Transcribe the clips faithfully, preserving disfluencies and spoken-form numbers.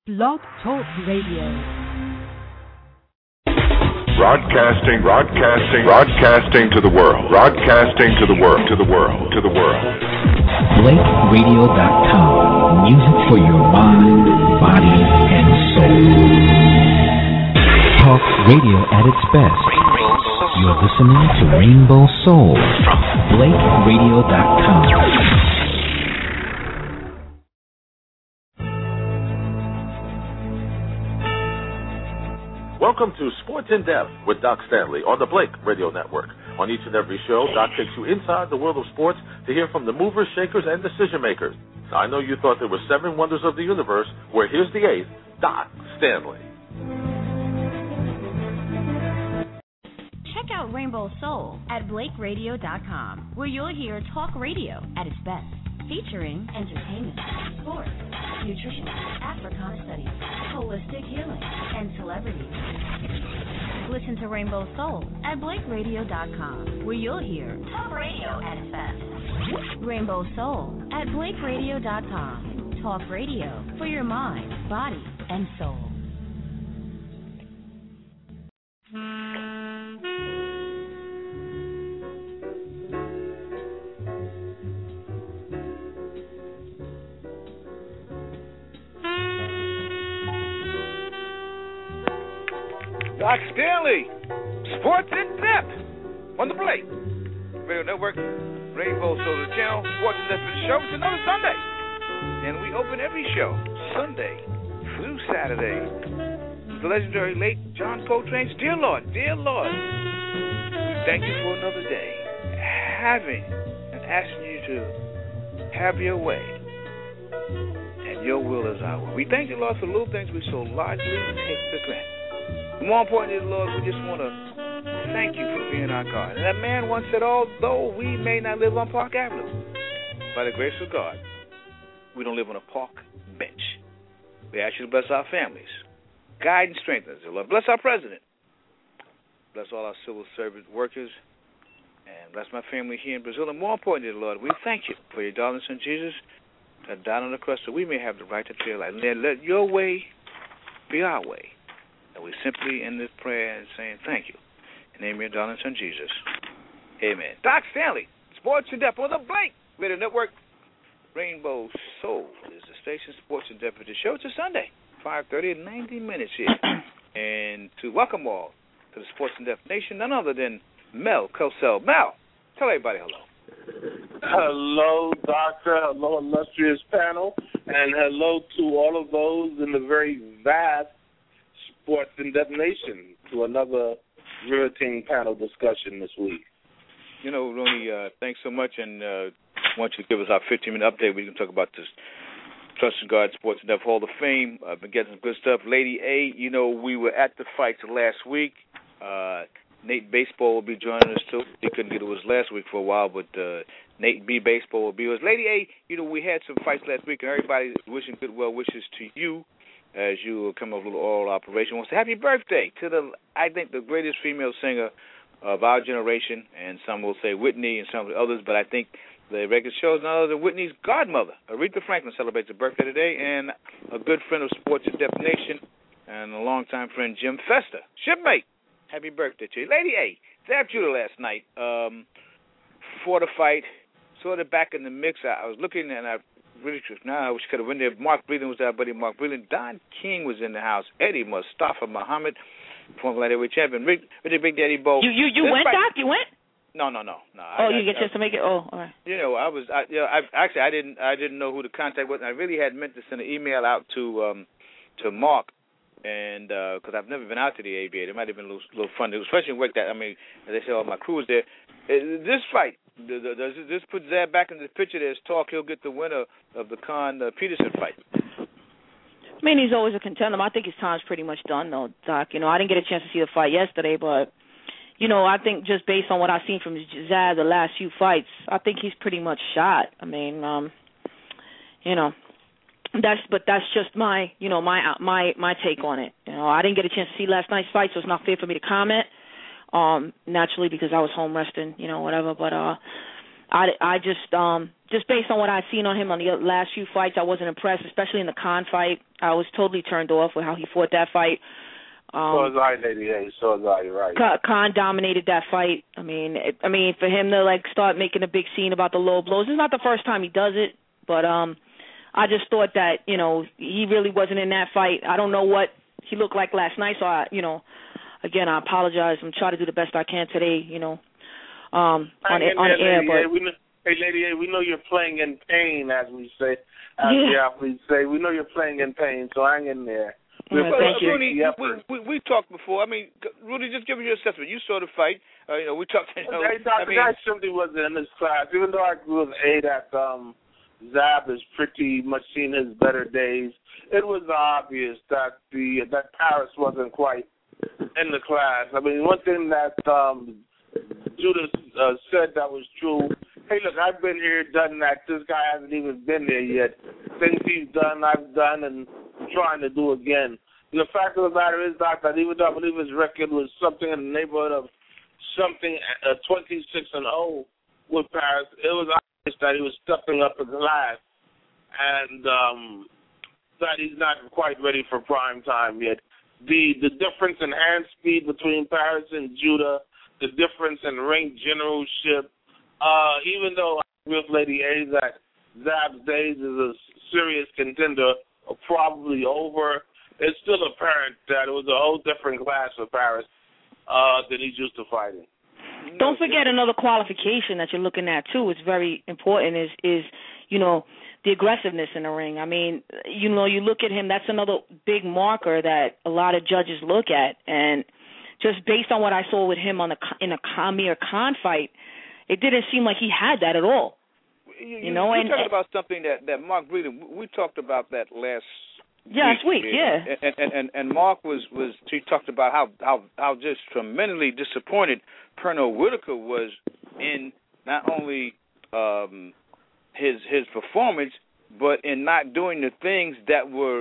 Blog Talk Radio. Broadcasting, broadcasting, broadcasting to the world. Broadcasting to the world, to the world, to the world. Blake Radio dot com. Music for your mind, body, and soul. Talk radio at its best. You're listening to Rainbow Soul from Blake Radio dot com. Welcome to Sports in Depth with Doc Stanley on the Blake Radio Network. On each and every show, Doc takes you inside the world of sports to hear from the movers, shakers, and decision makers. Now, I know you thought there were seven wonders of the universe. Well, here's the eighth, Doc Stanley. Check out Rainbow Soul at Blake Radio dot com, where you'll hear talk radio at its best, featuring entertainment, sports, nutrition, Africana studies, holistic healing, and celebrities. Listen to Rainbow Soul at Blake Radio dot com, where you'll hear talk radio at its best. Rainbow Soul at Blake Radio dot com. Talk radio for your mind, body, and soul. Doc Stanley, Sports in Depth on the Blake Radio Network, Rainbow Solar Channel, Sports in Depth for the show. It's another Sunday, and we open every show Sunday through Saturday with the legendary late John Coltrane's Dear Lord, Dear Lord, we thank you for another day, having and asking you to have your way, and your will is our will. We thank you, Lord, for little things we so largely take for granted. More importantly, Lord, we just want to thank you for being our God. And that man once said, although we may not live on Park Avenue, by the grace of God, we don't live on a park bench. We ask you to bless our families, guide and strengthen us, Lord. Bless our president. Bless all our civil service workers. And bless my family here in Brazil. And more importantly, Lord, we thank you for your darling son Jesus that died on the cross so we may have the right to feel life. And let your way be our way. And we simply end this prayer and saying thank you. In the name of your darling son, Jesus. Amen. Doc Stanley, Sports in Depth on the Blake Radio Network. Rainbow Soul is the station, Sports in Depth of the show. It's a Sunday, five thirty and ninety minutes here. And to welcome all to the Sports in Depth Nation, none other than Mel Cosell. Mel, tell everybody hello. Hello, Doctor. Hello, illustrious panel. And hello to all of those in the very vast Sports in Depth Nation, to another riveting panel discussion this week. You know, Ronnie, uh, thanks so much, and uh, I want you to give us our fifteen-minute update. We can talk about this Trust in God Sports in Depth Hall of Fame. I've been getting some good stuff. Lady A, you know, we were at the fights last week. Uh, Nate Baseball will be joining us, too. He couldn't get it was last week for a while, but uh, Nate B. Baseball will be with us. Lady A, you know, we had some fights last week, and everybody wishing good well wishes to you as you come up with a little oral operation. Wants to happy birthday to the, I think, the greatest female singer of our generation, and some will say Whitney and some of the others, but I think the record shows none other than Whitney's godmother. Aretha Franklin celebrates her birthday today, and a good friend of Sports in Depth Nation and a longtime friend, Jim Fester. Shipmate, happy birthday to you. Lady A, Zab Judah last night um, for the fight, sort of back in the mix. I, I was looking, and I really, now I wish I could have went there. Mark Breland was our buddy. Mark Breland. Don King was in the house. Eddie Mustafa Muhammad, former lightweight champion. Rick, Rick Big Daddy Bo. You you, you went, fight, Doc? You went? No, no, no, no. Oh, I, you I, get a chance to make it. Oh, all right. You know, I was. I, you know, I, actually, I didn't. I didn't know who the contact was. And I really had meant to send an email out to um, to Mark, and because uh, I've never been out to the A B A, it might have been a little, little fun. Especially in work that I mean, as they say, all my crew was there. Uh, this fight. Does this put Zab back in the picture? There's talk he'll get the winner of the Con uh, Peterson fight. I mean, he's always a contender. I think his time's pretty much done, though, Doc. You know, I didn't get a chance to see the fight yesterday, but, you know, I think just based on what I've seen from Zab the last few fights, I think he's pretty much shot. I mean, um, you know, that's but that's just my, you know, my my my take on it. You know, I didn't get a chance to see last night's fight, so it's not fair for me to comment. Um, naturally, because I was home resting, you know, whatever. But uh, I, I just um just based on what I've seen on him on the last few fights, I wasn't impressed, especially in the Khan fight. I was totally turned off with how he fought that fight. Um, so was I, Lady A. So was I, right. Khan dominated that fight. I mean, it, I mean, for him to like start making a big scene about the low blows, it's not the first time he does it, but um, I just thought that, you know, he really wasn't in that fight. I don't know what he looked like last night, so I, you know, again, I apologize. I'm trying to do the best I can today, you know, um, on, Hang in on there, air. Lady But A. We know, hey, Lady A, we know you're playing in pain, as we say, as Yeah. the athletes say. We know you're playing in pain, so hang in there. We Yeah, Well, thank you. Rudy, the we, effort. we we talked before. I mean, Rudy, just give me your assessment. You saw the fight. Uh, you know, we talked. You know, Hey, Doctor I mean, Guy simply wasn't in this class. Even though I agree with A that um, Zab has pretty much seen his better days, it was obvious that the that Paris wasn't quite in the class. I mean, one thing that um, Judas uh, said that was true. Hey, look, I've been here, done that. This guy hasn't even been there yet. Things he's done, I've done, and trying to do again. And the fact of the matter is, Doc, that even though I believe his record was something in the neighborhood of something uh, twenty-six and oh with Paris, it was obvious that he was stepping up a class, and um, that he's not quite ready for prime time yet. The the difference in hand speed between Paris and Judah, the difference in ring generalship, uh, even though I agree with Lady A that Zab's days is a serious contender, are probably over, it's still apparent that it was a whole different class for Paris uh, than he's used to fighting. don't forget another qualification that you're looking at too. It's very important. Is is you know the aggressiveness in the ring. I mean, you know, you look at him. That's another big marker that a lot of judges look at, and just based on what I saw with him on the in a Amir Khan fight, it didn't seem like he had that at all. You, you know, you and talked about something that, that Mark Breeden, we talked about that last yeah, week. Last week, yeah. And, and, and, and Mark was, was, he talked about how, how, how just tremendously disappointed Pernell Whitaker was in not only um, his his performance, but in not doing the things that were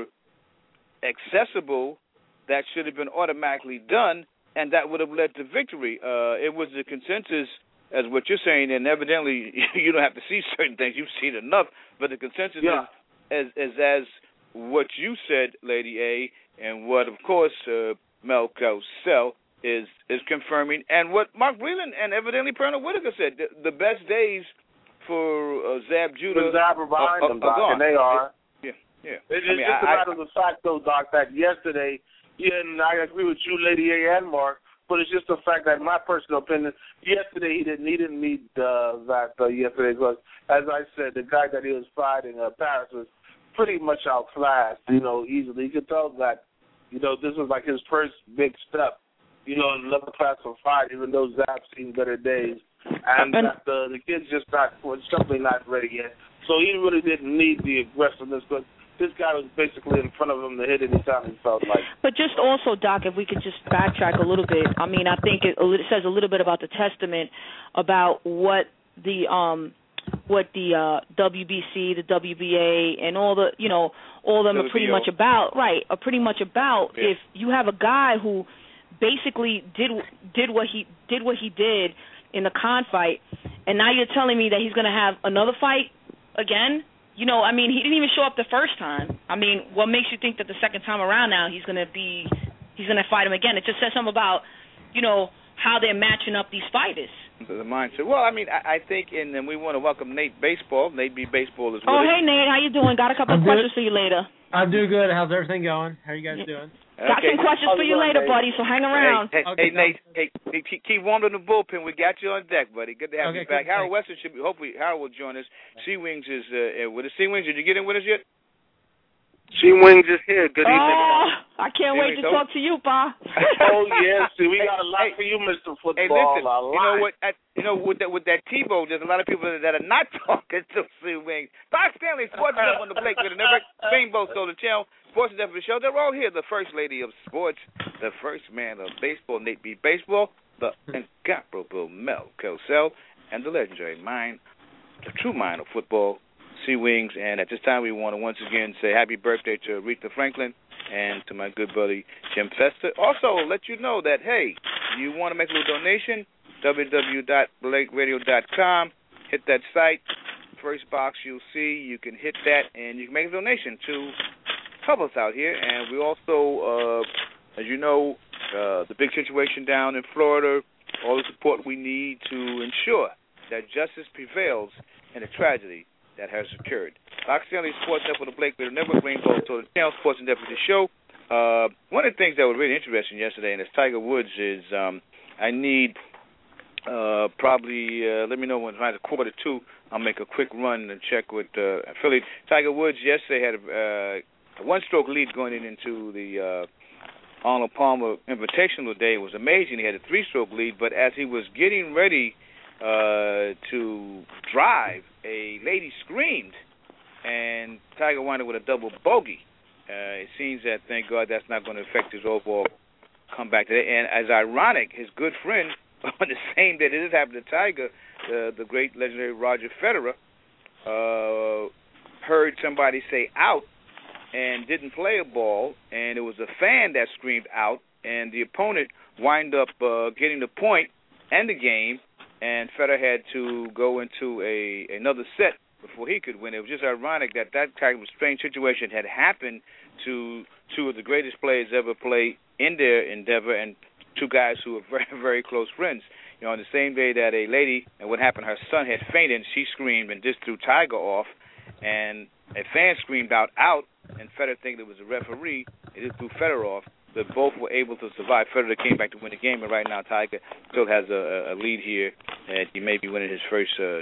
accessible that should have been automatically done, and that would have led to victory. Uh, it was the consensus, as what you're saying, and evidently you don't have to see certain things. You've seen enough, but the consensus yeah. is, is, is as what you said, Lady A, and what, of course, uh, Mel Cosell is is confirming, and what Mark Breland and evidently Pernell Whitaker said, the, the best days for uh, Zab Judah Zab are behind are, them, are Doc, gone. and they are. It, yeah, yeah. It, it's I mean, just I, a matter of the fact, though, Doc, that yesterday, yeah, and I agree with you, Lady A and Mark, but it's just the fact that, in my personal opinion, yesterday he didn't, he didn't need uh, that uh, yesterday because, as I said, the guy that he was fighting, uh, Paris, was pretty much outclassed, you know, easily. You could tell that, you know, this was like his first big step, you know, in another class of fight, even though Zab's seen better days. And that the, the kid's just not, was simply not ready yet. So he really didn't need the aggressiveness, but this guy was basically in front of him to hit anytime he felt like. But just also, Doc, if we could just backtrack a little bit. I mean, I think it, it says a little bit about the testament about what the um what the uh, W B C, the W B A, and all the you know all of them are pretty much about right are pretty much about. Yeah. If you have a guy who basically did did what he did what he did in the Khan fight, and now you're telling me that he's going to have another fight again. You know, I mean, he didn't even show up the first time. I mean, what makes you think that the second time around now he's going to be, he's going to fight him again? It just says something about, you know, how they're matching up these fighters. The mindset. Well, I mean, I, I think, and then we want to welcome Nate Baseball. Nate B. Baseball is with Oh, us. hey, Nate, how you doing? Got a couple I'm of questions good. for you later. I'm doing good. How's everything going? How are you guys doing? Got Okay. some questions for you later, buddy, so hang around. Hey, hey, Okay, hey Nate, hey, hey, keep, keep warm in the bullpen. We got you on deck, buddy. Good to have Okay, you back. cool. Harold Weston should be, hopefully, Harold will join us. Sea Wings is uh, with us. Sea Wings, did you get in with us yet? She Wings is here. Good evening. Oh, I can't See wait me, to so- talk to you, Pa. Oh, yes. See, we got a lot Hey, for you, Mister Football. Hey, listen, a lot. you know what? I, you know, with that, with that Tebow, there's a lot of people that are not talking to Sea Wings. Doc Stanley, Sports Up on the Blake with the network, Rainbow Solar Channel, Sports Up for the show. They're all here. The first lady of sports, the first man of baseball, Nate B. Baseball, the incomparable Mel Cosell, and the legendary mind, the true mind of football, Sea Wings. And at this time, we want to once again say happy birthday to Aretha Franklin and to my good buddy Jim Fester. Also, let you know that, hey, you want to make a little donation, w w w dot blake radio dot com. hit that site. First box you'll see, you can hit that, and you can make a donation to help us out here. And we also, uh, as you know, uh, the big situation down in Florida, all the support we need to ensure that justice prevails in a tragedy that has occurred. Doc Stanley, Sports Network, the Blake Radio Network, Rainbow Solar Channel, Sports and Deputy Show. Uh, one of the things that was really interesting yesterday, and it's Tiger Woods, is um, I need uh, probably, uh, let me know when it's quarter two, I'll make a quick run and check with uh, affiliate. Tiger Woods yesterday had a, uh, a one-stroke lead going in into the uh, Arnold Palmer Invitational Day. It was amazing. He had a three-stroke lead, but as he was getting ready uh, to drive, a lady screamed, and Tiger wound up with a double bogey. Uh, it seems that, thank God, that's not going to affect his overall comeback today. And as ironic, his good friend, on the same day that this happened to Tiger, uh, the great legendary Roger Federer, uh, heard somebody say out and didn't play a ball, and it was a fan that screamed out, and the opponent wound up uh, getting the point and the game, and Federer had to go into a another set before he could win. It was just ironic that that kind of strange situation had happened to two of the greatest players ever play in their endeavor, and two guys who were very, very close friends. You know, on the same day that a lady, and what happened, her son had fainted, and she screamed and just threw Tiger off, and a fan screamed out, out, and Federer thinking it was a referee, and just threw Federer off. But both were able to survive. Federer came back to win the game, and right now Tiger still has a, a lead here, and he may be winning his first uh,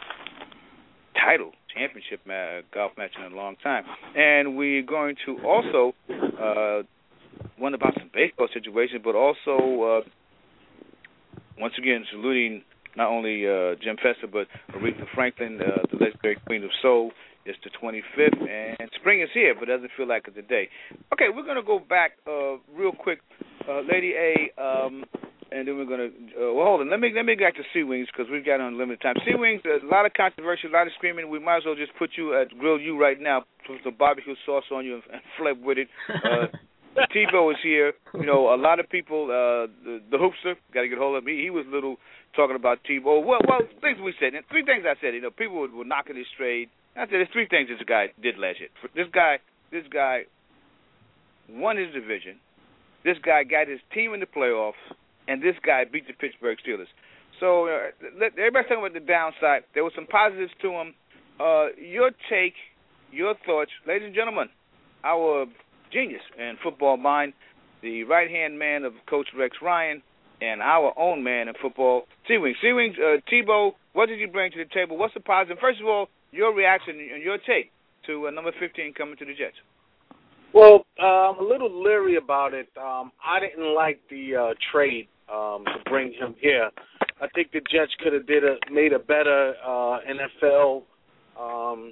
title, championship ma- golf match in a long time. And we're going to also uh, one about some baseball situations, but also uh, once again saluting not only uh, Jim Fester but Aretha Franklin, uh, the legendary Queen of Soul. It's the twenty-fifth, and spring is here, but it doesn't feel like it today. Okay, we're going to go back uh, real quick, uh, Lady A, um, and then we're going to, uh, well, hold on. Let me let me get back to Sea Wings because we've got unlimited time. Sea Wings, there's a lot of controversy, a lot of screaming. We might as well just put you, at grill you right now, put some barbecue sauce on you and, and flip with it. Uh, Tebow is here. You know, a lot of people, uh, the, the hoopster, got to get hold of me. He was a little talking about Tebow. Well, well, things we said. And three things I said. You know, people were, were knocking it straight. I said there's three things this guy did last year. This guy, this guy won his division. This guy got his team in the playoffs, and this guy beat the Pittsburgh Steelers. So uh, let, everybody's talking about the downside. There were some positives to him. Uh, your take, your thoughts, ladies and gentlemen, our genius in football mind, the right-hand man of Coach Rex Ryan, and our own man in football, Sea-Wings. Sea-Wings, uh, Tebow, what did you bring to the table? What's the positive? First of all, your reaction and your take to uh, number fifteen coming to the Jets. Well, uh, I'm a little leery about it. Um, I didn't like the uh, trade um, to bring him here. I think the Jets could have did a, made a better uh, N F L um,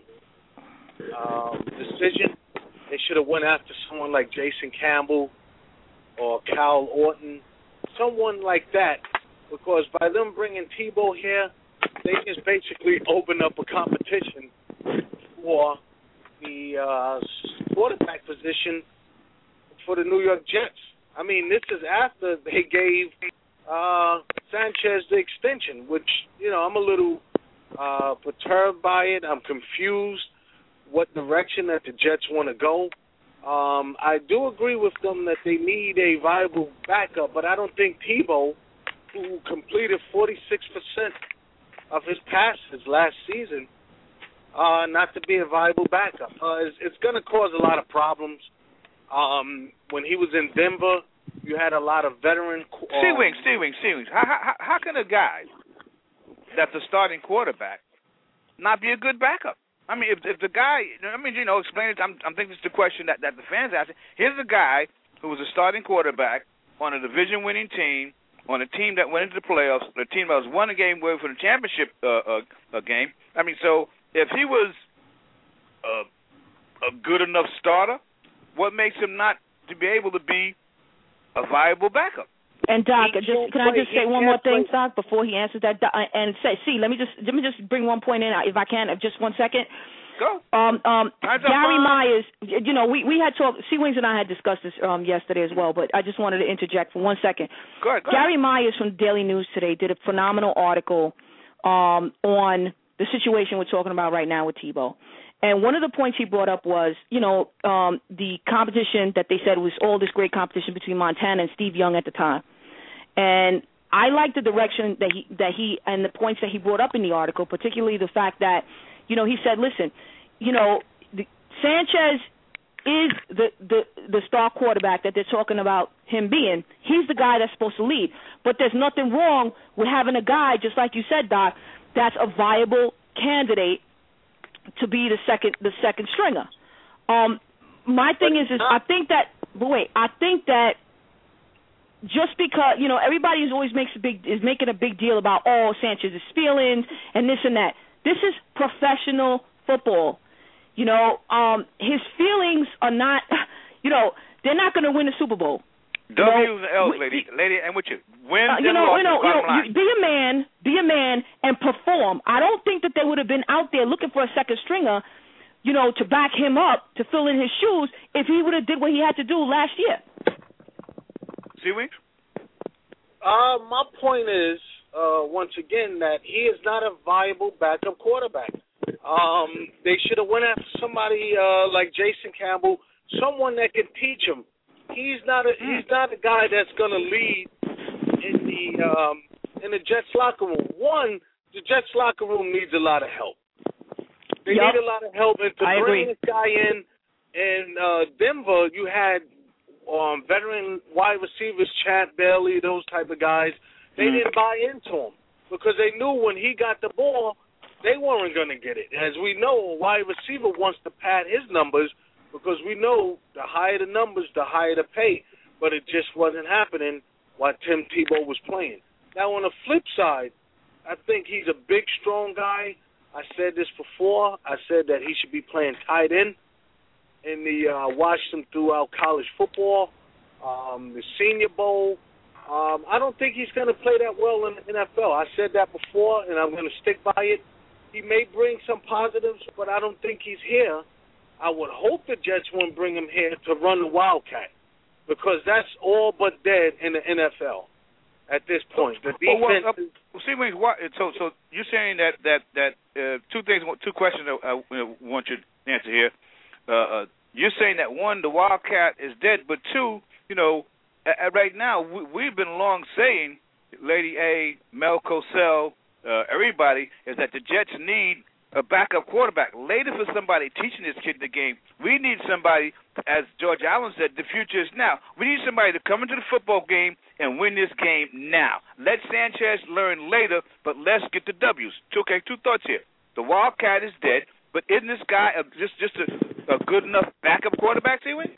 um, decision. They should have went after someone like Jason Campbell or Cal Orton, someone like that, because by them bringing Tebow here, they just basically open up a competition for the uh, quarterback position for the New York Jets. I mean, this is after they gave uh, Sanchez the extension, which, you know, I'm a little uh, perturbed by it. I'm confused what direction that the Jets want to go. Um, I do agree with them that they need a viable backup, but I don't think Tebow, who completed forty-six percent of his passes last season, uh, not to be a viable backup. Uh, it's it's going to cause a lot of problems. Um, when he was in Denver, you had a lot of veteran... Uh, Sea-Wings, Sea-Wings, Sea-Wings. How, how, how can a guy that's a starting quarterback not be a good backup? I mean, if if the guy... I mean, you know, explain it. I'm, I'm thinking it's the question that, that the fans ask. Here's a guy who was a starting quarterback on a division-winning team, on a team that went into the playoffs, a team that was won a game away from the championship uh, uh, game. I mean, so if he was a, a good enough starter, what makes him not to be able to be a viable backup? And Doc, just can I just say one more thing, Doc, before he answers that? And say, see, let me just let me just bring one point in, if I can, just one second. Go. Um, um, Gary Myers, you know, we, we had talked, Sea-Wings and I had discussed this um, yesterday as well, but I just wanted to interject for one second. Go ahead, go Gary ahead. Myers from Daily News today did a phenomenal article um, on the the situation we're talking about right now with Tebow. And one of the points he brought up was, you know, um, the competition that they said was all this great competition between Montana and Steve Young at the time. And I like the direction that he that he and the points that he brought up in the article, particularly the fact that, you know, he said, listen, you know, the, Sanchez is the, the the star quarterback that they're talking about him being. He's the guy that's supposed to lead. But there's nothing wrong with having a guy, just like you said, Doc, that's a viable candidate to be the second the second stringer. Um, my thing is, is I think that, but wait, I think that just because, you know, everybody is always makes a big is making a big deal about, oh, Sanchez's feelings and this and that. This is professional football. You know, um, his feelings are not, you know, they're not going to win the Super Bowl. W's and L's, lady, lady, and with you. Win, uh, you know, you know, you know line. be a man, be a man, and perform. I don't think that they would have been out there looking for a second stringer, you know, to back him up, to fill in his shoes, if he would have did what he had to do last year. Seaweed? Uh, my point is, uh, once again, that he is not a viable backup quarterback. Um, they should have went after somebody uh, like Jason Campbell, someone that can teach him. He's not a he's not a guy that's going to lead in the um, in the Jets locker room. One, the Jets locker room needs a lot of help. They yep. need a lot of help, and to I bring agree. this guy in in uh, Denver, you had um, veteran wide receivers, Chad Bailey, those type of guys. They mm. didn't buy into him because they knew when he got the ball, they weren't going to get it. As we know, a wide receiver wants to pad his numbers because we know the higher the numbers, the higher the pay. But it just wasn't happening while Tim Tebow was playing. Now, on the flip side, I think he's a big, strong guy. I said this before. I said that he should be playing tight end. In the uh, watched him throughout college football, um, the Senior Bowl. Um, I don't think he's going to play that well in the N F L. I said that before, and I'm going to stick by it. He may bring some positives, but I don't think he's here. I would hope the Jets won't bring him here to run the Wildcat, because that's all but dead in the N F L at this point. The defense. Well, well, uh, see, what, so, so you're saying that that that uh, two things, two questions I, I want you to answer here. Uh, uh, you're saying that one, the Wildcat is dead, but two, you know, uh, right now we, we've been long saying, Lady A, Mel Cosell, uh, everybody, is that the Jets need a backup quarterback. Later for somebody teaching this kid the game. We need somebody, as George Allen said, the future is now. We need somebody to come into the football game and win this game now. Let Sanchez learn later, but let's get the W's. Okay, two thoughts here. The Wildcat is dead, but isn't this guy a, just just a, a good enough backup quarterback, Seaweed?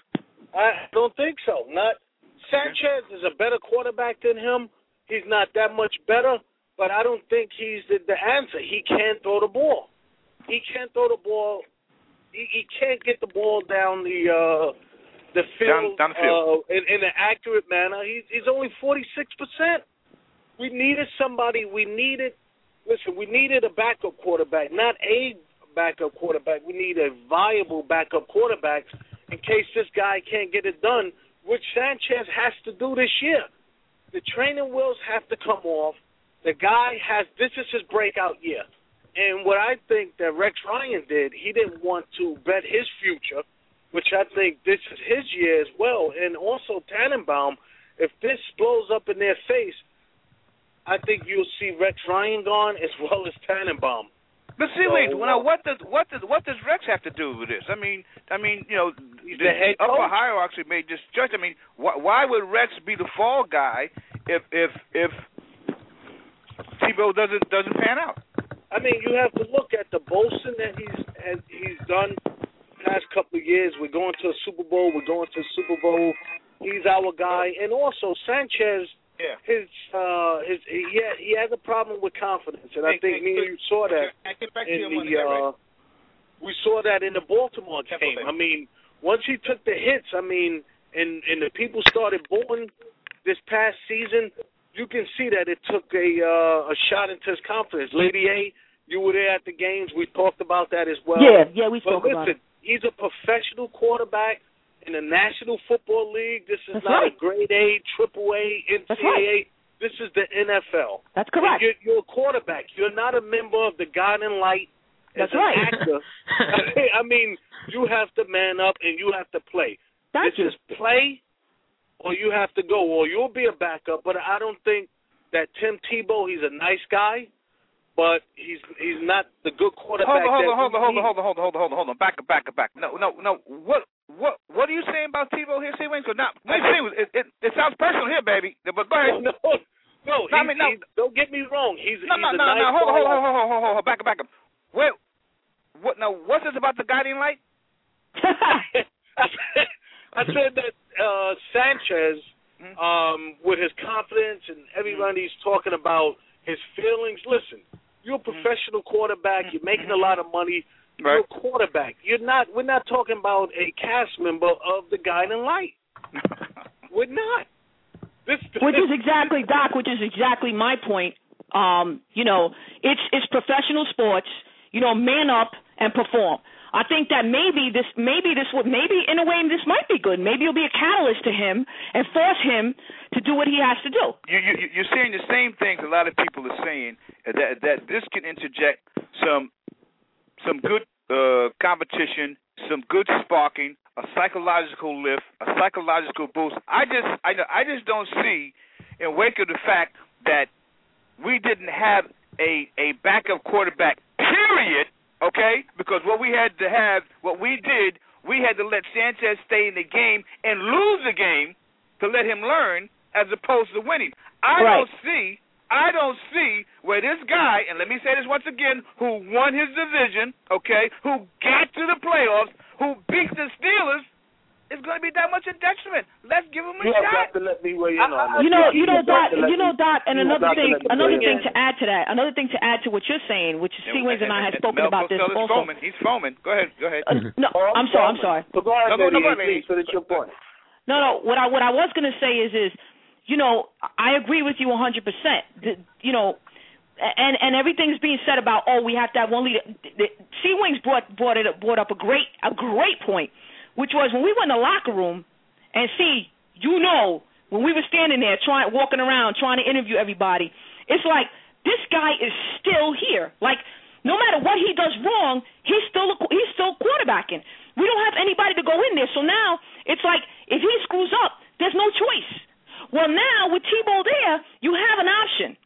I don't think so. Not Sanchez is a better quarterback than him. He's not that much better, but I don't think he's the, the answer. He can't throw the ball. He can't throw the ball. He, he can't get the ball down the uh, the field, down, down the field. Uh, in, in an accurate manner. He's, he's only forty-six percent. We needed somebody. We needed, listen, we needed a backup quarterback, not a backup quarterback. We need a viable backup quarterback in case this guy can't get it done, which Sanchez has to do this year. The training wheels have to come off. The guy has, this is his breakout year. And what I think that Rex Ryan did, he didn't want to bet his future, which I think this is his year as well. And also Tannenbaum, if this blows up in their face, I think you'll see Rex Ryan gone as well as Tannenbaum. But see, so, wait, well, now what does what does what does Rex have to do with this? I mean, I mean, you know, he's the, the head upper coach. hierarchy made this judge. I mean, wh- why would Rex be the fall guy if if if Tebow doesn't doesn't pan out? I mean, you have to look at the Bolson that he's has, he's done the past couple of years. We're going to a Super Bowl. We're going to a Super Bowl. He's our guy. And also Sanchez, yeah. his uh, his he had, he has a problem with confidence, and I think me and you saw that in the uh, we saw that in the Baltimore game. I mean, once he took the hits, I mean, and and the people started booing this past season. You can see that it took a uh, a shot into his confidence. Lady A, you were there at the games. We talked about that as well. Yeah, yeah, we but spoke listen, about it. He's a professional quarterback in the National Football League. This is That's not right. a grade A, triple A, N C double A. That's right. This is the N F L. That's correct. You're, you're a quarterback. You're not a member of the Guiding Light. As That's an right. actor, I mean, you have to man up and you have to play. Thank this you. is play, or you have to go, or you'll be a backup. But I don't think that Tim Tebow. He's a nice guy, but he's he's not the good quarterback. Hold on, hold that on, hold on, we hold on, hold on, hold on, hold on, hold on. Back up, back up, back. No, no, no. What, what, what are you saying about Tebow here, C. Wings? Not, it, it, it sounds personal here, baby. But go ahead. No, no, no, no, I mean, no. Don't get me wrong. He's no, he's no, a no, nice no. Hold on, hold on, hold on, hold on, hold on. Back up, back up. Wait, what? Now, what's this about the Guiding Light? I said that uh, Sanchez, um, with his confidence and everybody's talking about his feelings. Listen, you're a professional quarterback. You're making a lot of money. You're Right. a quarterback. You're not. We're not talking about a cast member of the Guiding Light. We're not. This, Which is exactly, Doc, which is exactly my point. Um, you know, it's it's professional sports. You know, man up and perform. I think that maybe this, maybe this would, maybe in a way this might be good. Maybe it'll be a catalyst to him and force him to do what he has to do. You, you, you're saying the same things a lot of people are saying, that that this can interject some some good uh, competition, some good sparking, a psychological lift, a psychological boost. I just I I just don't see, in wake of the fact that we didn't have a a backup quarterback, period. Okay, because what we had to have, what we did, we had to let Sanchez stay in the game and lose the game to let him learn, as opposed to winning. I right. don't see, I don't see where this guy, and let me say this once again, who won his division, okay, who got to the playoffs, who beat the Steelers, is going to be that much a detriment. Let's give him a you shot. You have to let me weigh in on You know, you know, Doc, you you know, Doc, and another thing, another thing in. to add to that, another thing to add to what you're saying, which C. Wings and I have spoken Mel about this Costello's also. Foaming. He's foaming. Go ahead, go ahead. Uh, no, Oh, I'm sorry, I'm sorry. So go ahead, no, no, no, Eddie, no, please finish your point. No, no. What I what I was going to say is is, you know, I agree with you one hundred percent. The, you know, and and everything's being said about, oh, we have to have one leader. C. Wings brought brought it brought up a great a great point, which was when we went in the locker room. And see, you know, when we were standing there trying, walking around, trying to interview everybody, it's like this guy is still here. Like no matter what he does wrong, he's still he's still quarterbacking. We don't have anybody to go in there, so now it's like if he screws up, there's no choice. Well, now with Tebow there, you have an option.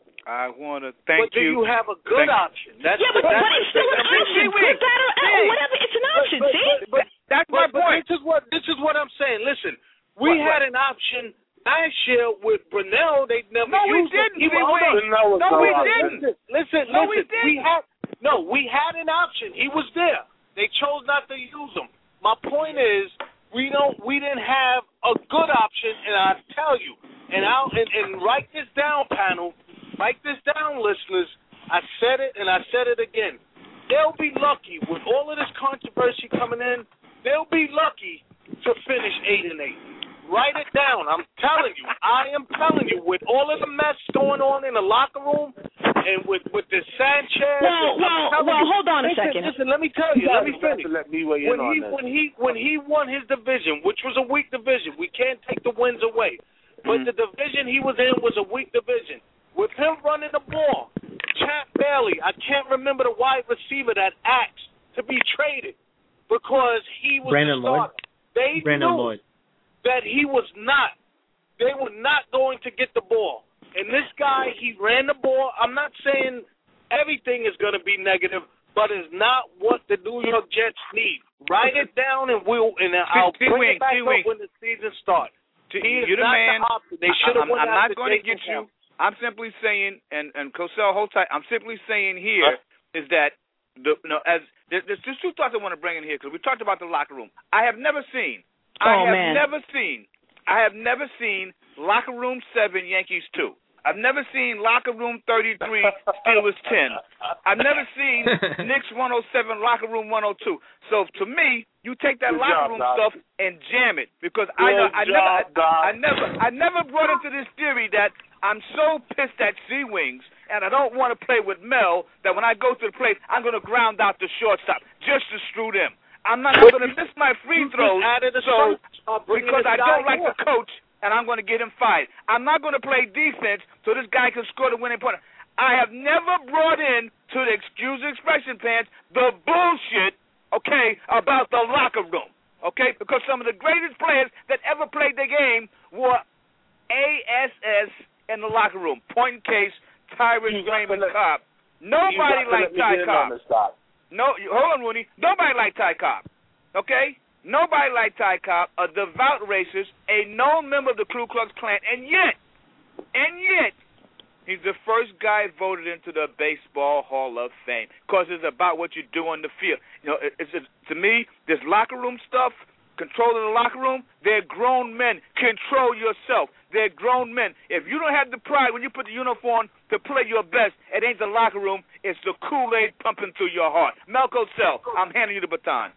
I want to thank but do you. you have a good thank option? That's yeah, but, that's but it's still an option. Good, bad, or, or whatever. It's an option. But, see, but, but, that's but, my but point. This is what this is what I'm saying. Listen, we what, had what? an option last year with Brunell. They never no, we used didn't. him. He We was, didn't. No, no, we no, didn't. Listen, listen, no, listen. we didn't. We had no. We had an option. He was there. They chose not to use him. My point is, we don't. We didn't have a good option, and I tell you, and I'll and, and write this down, panel. Write this down, listeners. I said it, and I said it again. They'll be lucky with all of this controversy coming in. They'll be lucky to finish eight and eight. Write it down. I'm telling you. I am telling you. With all of the mess going on in the locker room, and with with the Sanchez. well, well, well. You, hold on a listen, second. Listen, let me tell you. You Let me guys have finish. to let me weigh in When on he this. when he when he won his division, which was a weak division, we can't take the wins away. But Mm-hmm. the division he was in was a weak division. With him running the ball, Champ Bailey, I can't remember the wide receiver that asked to be traded because he was Brandon the starter. Lloyd. They Brandon knew Lloyd. that he was not. They were not going to get the ball. And this guy, he ran the ball. I'm not saying everything is going to be negative, but it's not what the New York Jets need. Write it down, and we'll and I'll bring it back up when the season starts. He is You're the not man. the option. They should have I'm, went I'm not after going to Jason get you. Taylor. I'm simply saying, and and Cosell, hold tight. I'm simply saying here is that the no as there, there's just two thoughts I want to bring in here because we talked about the locker room. I have never seen. I Oh, have man. never seen. I have never seen locker room seven Yankees two. I've never seen locker room thirty-three Steelers ten. I've never seen Knicks one oh seven locker room one oh two. So to me, you take that Good locker job, room Doc. stuff and jam it because Good I know I job, never I, Doc. I never I never brought into this theory that I'm so pissed at C Wings and I don't want to play with Mel that when I go to the plate I'm going to ground out the shortstop just to screw them. I'm not going to miss my free You just throws added a so shot, uh, bringing because this I guy don't like here. the coach. and I'm going to get him fired. I'm not going to play defense so this guy can score the winning point. I have never brought in, to the excuse the expression, Pants, the bullshit, okay, about the locker room, okay? Because some of the greatest players that ever played the game were A S S in the locker room. Point in case, Tyrus Raymond Cobb. Nobody liked Ty Cobb. No, hold on, Rooney. Nobody liked Ty Cobb, okay? Nobody liked Ty Cobb, a devout racist, a known member of the Ku Klux Klan, and yet, and yet, he's the first guy voted into the Baseball Hall of Fame because it's about what you do on the field. You know, it's, it's, to me, this locker room stuff, control of the locker room, they're grown men. Control yourself. They're grown men. If you don't have the pride when you put the uniform to play your best, it ain't the locker room, it's the Kool-Aid pumping through your heart. Malco Cell, I'm handing you the baton.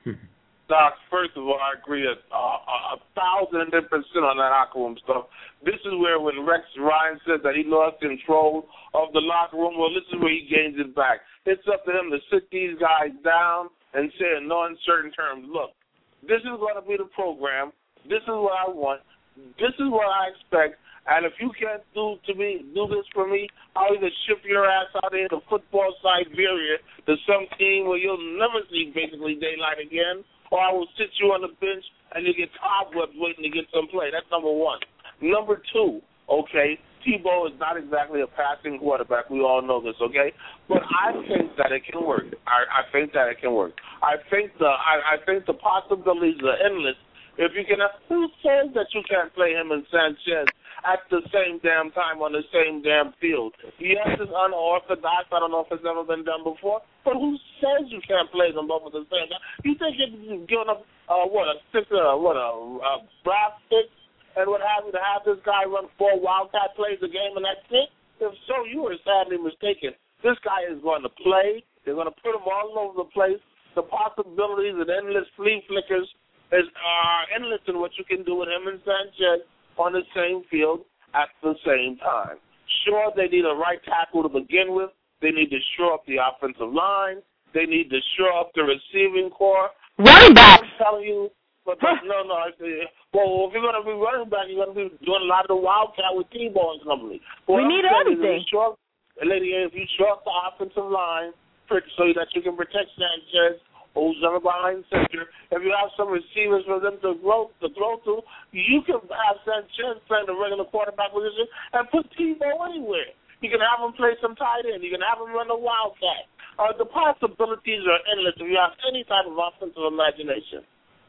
Doc, first of all, I agree a, a, a thousand percent on that locker room stuff. This is where when Rex Ryan said that he lost control of the locker room, well, this is where he gains it back. It's up to him to sit these guys down and say in no uncertain terms, look, this is going to be the program. This is what I want. This is what I expect. And if you can't do to me, do this for me, I'll either ship your ass out there to football Siberia to some team where you'll never see basically daylight again, or I will sit you on the bench and you get cobwebs waiting to get some play. That's number one. Number two, okay, Tebow is not exactly a passing quarterback. We all know this, okay? But I think that it can work. I, I think that it can work. I think the I, I think the possibilities are endless. If you can, who says that you can't play him and Sanchez at the same damn time on the same damn field? Yes, it's unorthodox. I don't know if it's ever been done before. But who says you can't play them both at the same time? You think you're giving up uh, what a six, uh, what a, a draft pick and what have you to have this guy run four Wildcat plays a game and that's it? If so, you are sadly mistaken. This guy is going to play. They're going to put him all over the place. The possibilities and endless flea flickers is are endless in what you can do with him and Sanchez on the same field at the same time. Sure, they need a right tackle to begin with. They need to shore up the offensive line. They need to shore up the receiving core. Running back. I'm telling you, but, but no, no. I say, well, if you're going to be running back, you're going to be doing a lot of the Wildcat with Tebow and company. Well, we need everything. Shore, lady, if you shore up the offensive line so that you can protect Sanchez, who's on the behind center. If you have some receivers for them to throw to throw to, you can have Sanchez playing the regular quarterback position and put Tebow anywhere. You can have him play some tight end. You can have him run the Wildcat. Uh, the possibilities are endless if you have any type of offensive imagination.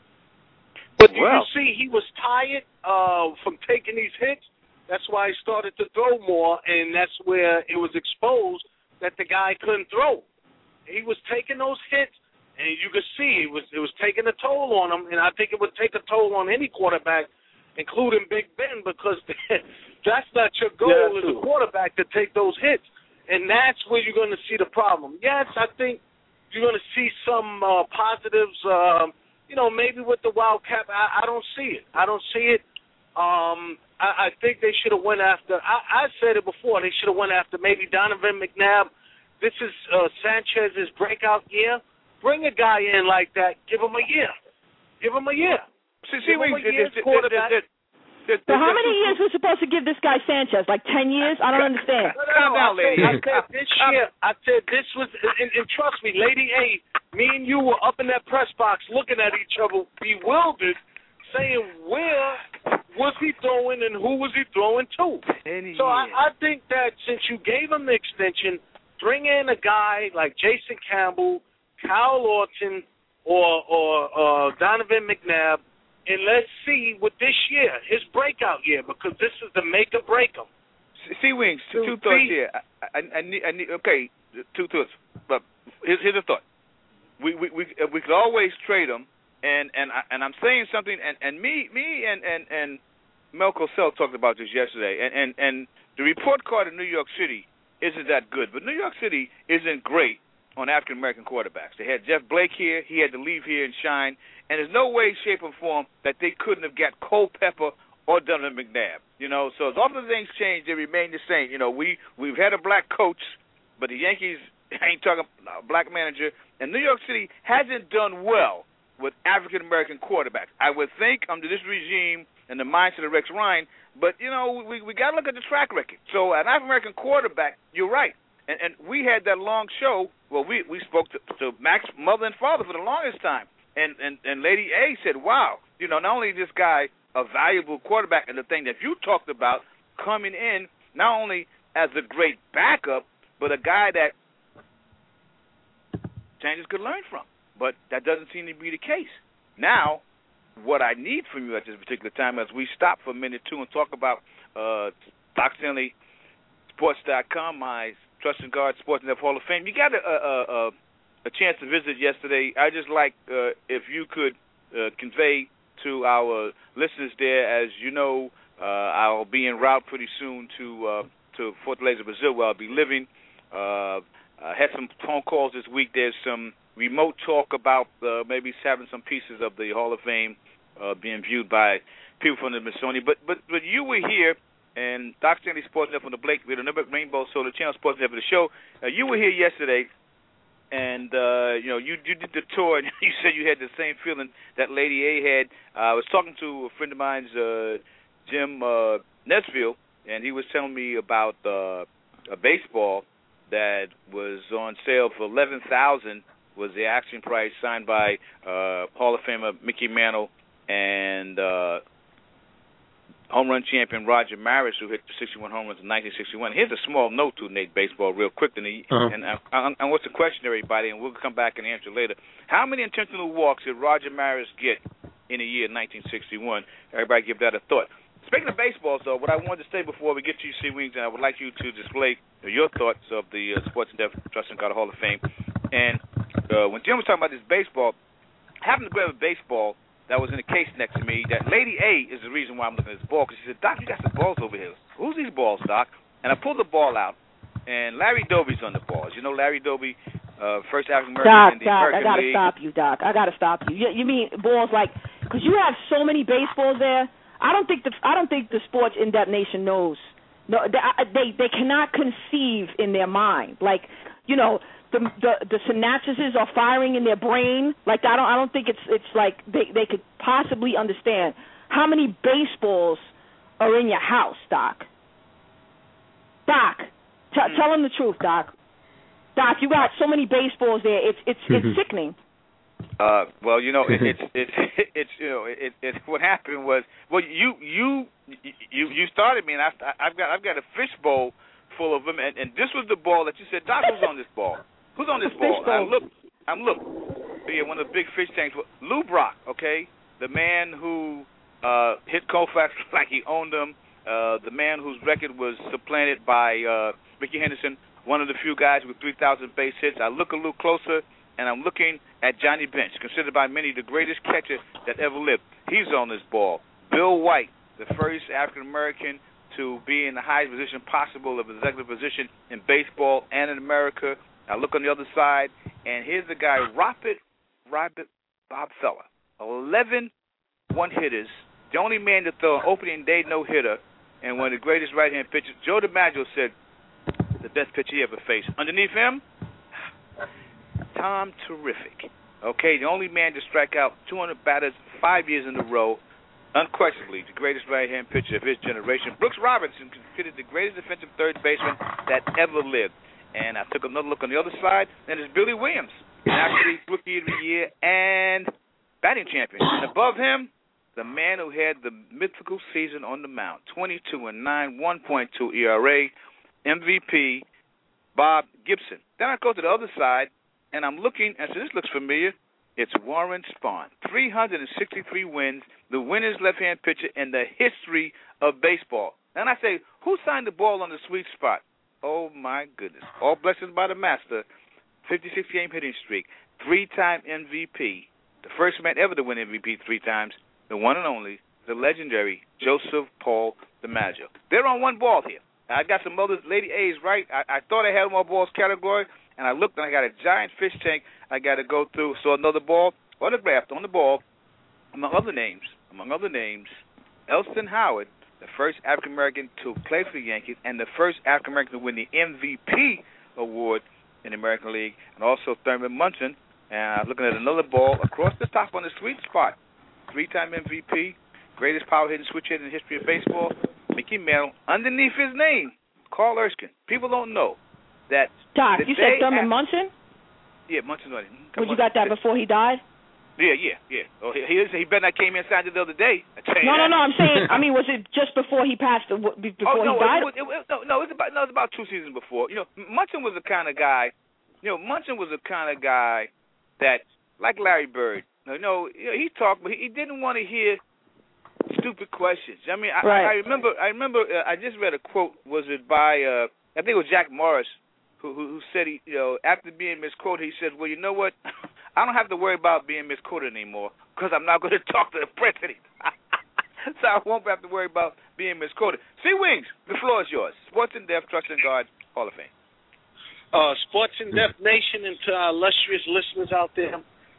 But well. you see, he was tired uh, from taking these hits. That's why he started to throw more, and that's where it was exposed that the guy couldn't throw. He was taking those hits. And you could see it was it was taking a toll on him, and I think it would take a toll on any quarterback, including Big Ben, because that's not your goal yeah, as a quarterback to take those hits, and that's where you're going to see the problem. Yes, I think you're going to see some uh, positives. Uh, you know, maybe with the Wildcat, I, I don't see it. I don't see it. Um, I, I think they should have went after. I, I said it before. They should have went after maybe Donovan McNabb. This is uh, Sanchez's breakout year. Bring a guy in like that. Give him a year. Give him a year. See, see, wait, so how many years we're supposed to give this guy Sanchez? Like ten years? I don't understand. Calm down, lady. I said this year. I said this was, and, and trust me, Lady A, me and you were up in that press box looking at each other, bewildered, saying where was he throwing and who was he throwing to? Any so I, I think that since you gave him the extension, bring in a guy like Jason Campbell, Kyle Orton, or or uh, Donovan McNabb, and let's see what this year, his breakout year, because this is the make or break him. See, Wings, two, two thoughts here. I, I, I, need, I need, okay, two thoughts. But here's, here's a thought. We we we we could always trade him, and and I, and I'm saying something, and, and me me and and and Melco Cell talked about this yesterday, and, and and the report card in New York City isn't that good, but New York City isn't great on African-American quarterbacks. They had Jeff Blake here. He had to leave here and shine. And there's no way, shape, or form that they couldn't have got Culpepper or Donovan McNabb. You know, so as often as things change, they remain the same. You know, we, we've had a black coach, but the Yankees ain't talking a black manager. And New York City hasn't done well with African-American quarterbacks. I would think under this regime and the mindset of Rex Ryan. But, you know, we we got to look at the track record. So an African-American quarterback, you're right. And, and we had that long show where we, we spoke to, to Mac's mother and father for the longest time. And, and, and Lady A said, wow, you know, not only is this guy a valuable quarterback, and the thing that you talked about coming in, not only as a great backup, but a guy that changes could learn from. But that doesn't seem to be the case. Now, what I need from you at this particular time, as we stop for a minute, too, and talk about uh, Doc Stanley Sports dot com, my Trust and Guard Sports and Hall of Fame. You got a, a, a, a chance to visit yesterday. I just like uh, if you could uh, convey to our listeners there, as you know, uh, I'll be en route pretty soon to uh, to Fortaleza, Brazil, where I'll be living. Uh, I had some phone calls this week. There's some remote talk about uh, maybe having some pieces of the Hall of Fame uh, being viewed by people from the Smithsonian. But but but you were here, and Doc Stanley Sports Net from the Blake Radio Network, Rainbow Solar Channel Sports Net for the show. Uh, you were here yesterday, and uh, you know you, you did the tour, and you said you had the same feeling that Lady A had. Uh, I was talking to a friend of mine's, uh, Jim uh, Nesfield, and he was telling me about uh, a baseball that was on sale for eleven thousand dollars. Was the asking price, signed by uh, Hall of Famer Mickey Mantle and uh, home run champion Roger Maris, who hit sixty-one home runs in nineteen sixty-one. Here's a small note to Nate Baseball real quick, and, he, uh-huh. and I, I, I want to question everybody, and we'll come back and answer later. How many intentional walks did Roger Maris get in a year in nineteen sixty-one? Everybody give that a thought. Speaking of baseball, so what I wanted to say before we get to you, C. Wings, and I would like you to display your thoughts of the uh, Sports and Deaf Trust and Guard Hall of Fame. And uh, when Jim was talking about this baseball, I happened to grab a baseball that was in a case next to me. That Lady A is the reason why I'm looking at this ball, because she said, Doc, you got some balls over here. Who's these balls, Doc? And I pulled the ball out, and Larry Doby's on the balls. You know Larry Doby, uh, first African-American in the Doc, American I got to League. stop you, Doc. I got to stop you. you. You mean balls like, because you have so many baseballs there, I don't think the I don't think the Sports in Depth Nation knows. No, they, they they cannot conceive in their mind. Like, you know, the the the synapses are firing in their brain. Like, I don't I don't think it's it's like they they could possibly understand how many baseballs are in your house, Doc. Doc, t- mm-hmm. tell them the truth, Doc. Doc, you got so many baseballs there. It's it's mm-hmm. it's sickening. Uh, well, you know, it, it's it's it's you know, it, it what happened was, well, you you you you started me, and I I've got I've got a fishbowl full of them, and, and this was the ball that you said, Doc, who's on this ball? Who's on this ball? And I look, I'm look, yeah, one of the big fish tanks. Lou Brock, okay, the man who uh, hit Koufax like he owned him, uh, the man whose record was supplanted by uh, Ricky Henderson, one of the few guys with three thousand base hits. I look a little closer, and I'm looking at Johnny Bench, considered by many the greatest catcher that ever lived. He's on this ball. Bill White, the first African-American to be in the highest position possible of executive position in baseball and in America. I look on the other side, and here's the guy, Robert, Robert Bob Feller, eleven one-hitters, the only man to throw an opening day no-hitter, and one of the greatest right-hand pitchers. Joe DiMaggio said the best pitcher he ever faced. Underneath him, Tom Terrific. Okay, the only man to strike out two hundred batters five years in a row, unquestionably the greatest right-hand pitcher of his generation. Brooks Robinson, considered the greatest defensive third baseman that ever lived. And I took another look on the other side, and it's Billy Williams, actually Rookie of the Year and batting champion. And above him, the man who had the mythical season on the mound, twenty-two and nine, one point two E R A, M V P, Bob Gibson. Then I go to the other side, and I'm looking, and so this looks familiar. It's Warren Spahn, three hundred sixty-three wins, the winners left-hand pitcher in the history of baseball. And I say, who signed the ball on the sweet spot? Oh, my goodness. All blessings by the master, fifty-six game hitting streak, three-time M V P, the first man ever to win M V P three times, the one and only, the legendary Joseph Paul DiMaggio. They're on one ball here. I got some other Lady A's right. I, I thought I had more balls category, and I looked, and I got a giant fish tank I got to go through. Saw another ball, autographed on the ball, among other names, among other names, Elston Howard, the first African-American to play for the Yankees, and the first African-American to win the M V P award in the American League, and also Thurman Munson. And I'm looking at another ball across the top on the sweet spot, three-time M V P, greatest power hitting switch hitter in the history of baseball, Mickey Mantle, underneath his name, Carl Erskine. People don't know that. Doc, you said Thurman Munson? Yeah, Munson. Well, you got that before he died? Yeah, yeah, yeah. Oh, he, he, he better not came in and signed it the other day. No, no, no. I'm saying, I mean, was it just before he passed, before oh, no, he died? It was, it was, no, no, it was about no, it was about two seasons before. You know, Munson was the kind of guy. You know, Munson was the kind of guy that, like Larry Bird. You know, you know he talked, but he, he didn't want to hear stupid questions. I mean, I, right. I remember. I remember. Uh, I just read a quote. Was it by? Uh, I think it was Jack Morris, who, who who said he, you know, after being misquoted, he said, "Well, you know what? I don't have to worry about being misquoted anymore because I'm not going to talk to the president. So I won't have to worry about being misquoted." C Wings, the floor is yours. Sports in Depth, Trust and Guard, Hall of Fame. Uh, Sports in Depth Nation, and to our illustrious listeners out there,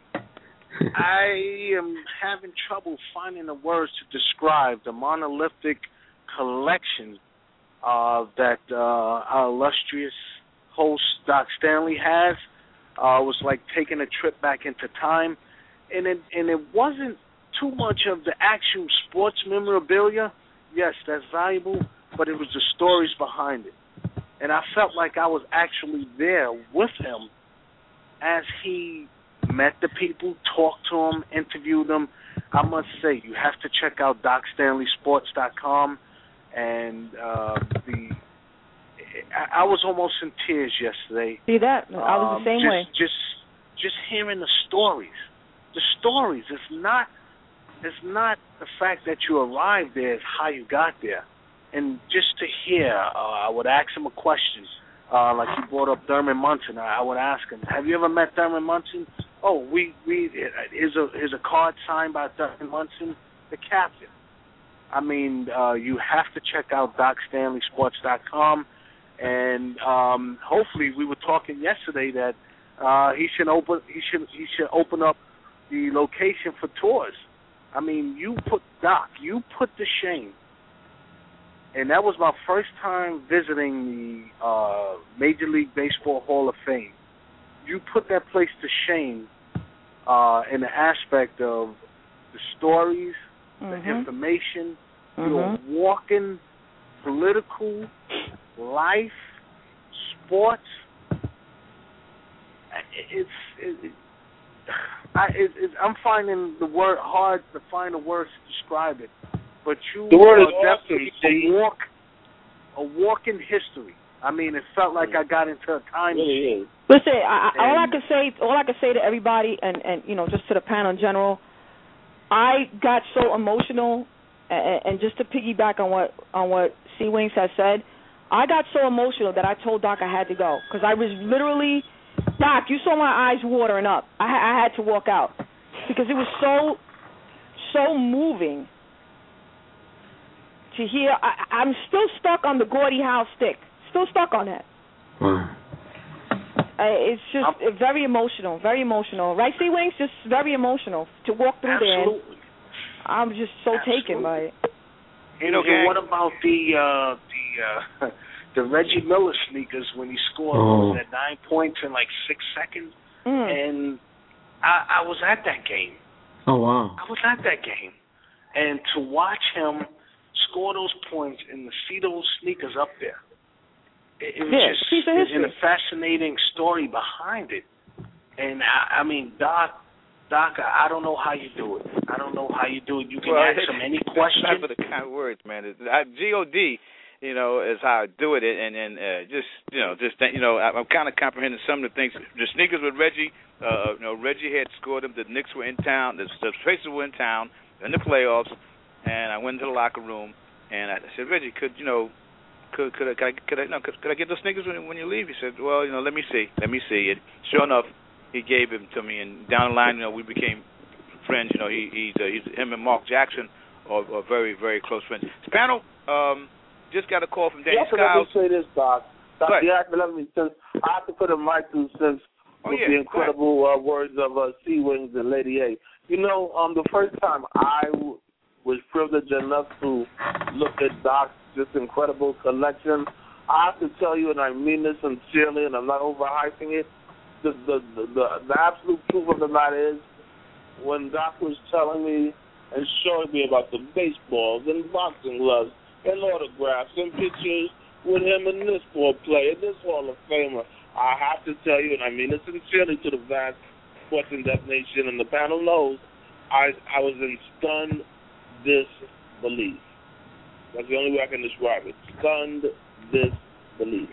I am having trouble finding the words to describe the monolithic collection uh, that uh, our illustrious host, Doc Stanley, has. Uh, it was like taking a trip back into time, and it and it wasn't too much of the actual sports memorabilia. Yes, that's valuable, but it was the stories behind it, and I felt like I was actually there with him as he met the people, talked to them, interviewed them. I must say, you have to check out doc stanley sports dot com, and uh, the. I was almost in tears yesterday. See that? I was um, the same just, way. Just, just hearing the stories. The stories. It's not. It's not the fact that you arrived there. It's how you got there. And just to hear, uh, I would ask him a question. Uh, like he brought up Thurman Munson. I, I would ask him, "Have you ever met Thurman Munson?" Oh, we we here's a here's a card signed by Thurman Munson, the captain. I mean, uh, you have to check out doc stanley sports dot com. And um, hopefully, we were talking yesterday that uh, he should open he should he should open up the location for tours. I mean, you put Doc, you put to shame, and that was my first time visiting the uh, Major League Baseball Hall of Fame. You put that place to shame uh, in the aspect of the stories, mm-hmm. the information, mm-hmm. your walking political. Life, sports, it's, it, I, it, it, I'm finding the word hard to find the words to describe it. But you the word are is definitely a walk, a walk in history. I mean, it felt like I got into a time machine. Listen, I, I, all I can say, all I can say to everybody, and, and you know, just to the panel in general, I got so emotional, and, and just to piggyback on what on what C Wings has said. I got so emotional that I told Doc I had to go because I was literally, Doc, you saw my eyes watering up. I, I had to walk out because it was so, so moving to hear. I, I'm still stuck on the Gordie Howe stick. Still stuck on that. Wow. Uh, it's just uh, very emotional, very emotional. Right, C Wings? Just very emotional to walk through Absolutely. there. I'm just so Absolutely. taken by it. You know, and what about the uh, the uh, the Reggie Miller sneakers when he scored oh. was at nine points in like six seconds? Mm. And I, I was at that game. Oh wow! I was at that game, and to watch him score those points and to see those sneakers up there, it, it was yeah, just piece of history. and a fascinating story behind it. And I, I mean, Doc. Doc, I don't know how you do it. I don't know how you do it. You can well, ask him any question. Not for the kind of words, man. G O D, you know, is how I do it, and and uh, just you know, just you know, I'm kind of comprehending some of the things. The sneakers with Reggie, uh, you know, Reggie had scored them. The Knicks were in town. The, the Pacers were in town in the playoffs, and I went into the locker room and I said, Reggie, could you know, could could I could I, could I, no, could, could I get those sneakers when, when you leave? He said, well, you know, let me see, let me see it. Sure enough. He gave him to me, and down the line, you know, we became friends. You know, he, he's, uh, he's him and Mark Jackson are, are very, very close friends. This panel um, just got a call from Danny yeah, Skiles. Let me say this, Doc. Doc, yeah, let me since I have to put in my two cents oh, with yeah, the incredible uh, words of uh, C Wings and Lady A. You know, um, the first time I w- was privileged enough to look at Doc's just incredible collection, I have to tell you, and I mean this sincerely, and I'm not overhyping it. The, the the the the absolute truth of the matter is, when Doc was telling me and showing me about the baseballs and boxing gloves and autographs and pictures with him and this ball player, this Hall of Famer. I have to tell you, and I mean it sincerely to the vast Sports in Deaf Nation, and the panel knows, I I was in stunned disbelief. That's the only way I can describe it. Stunned disbelief.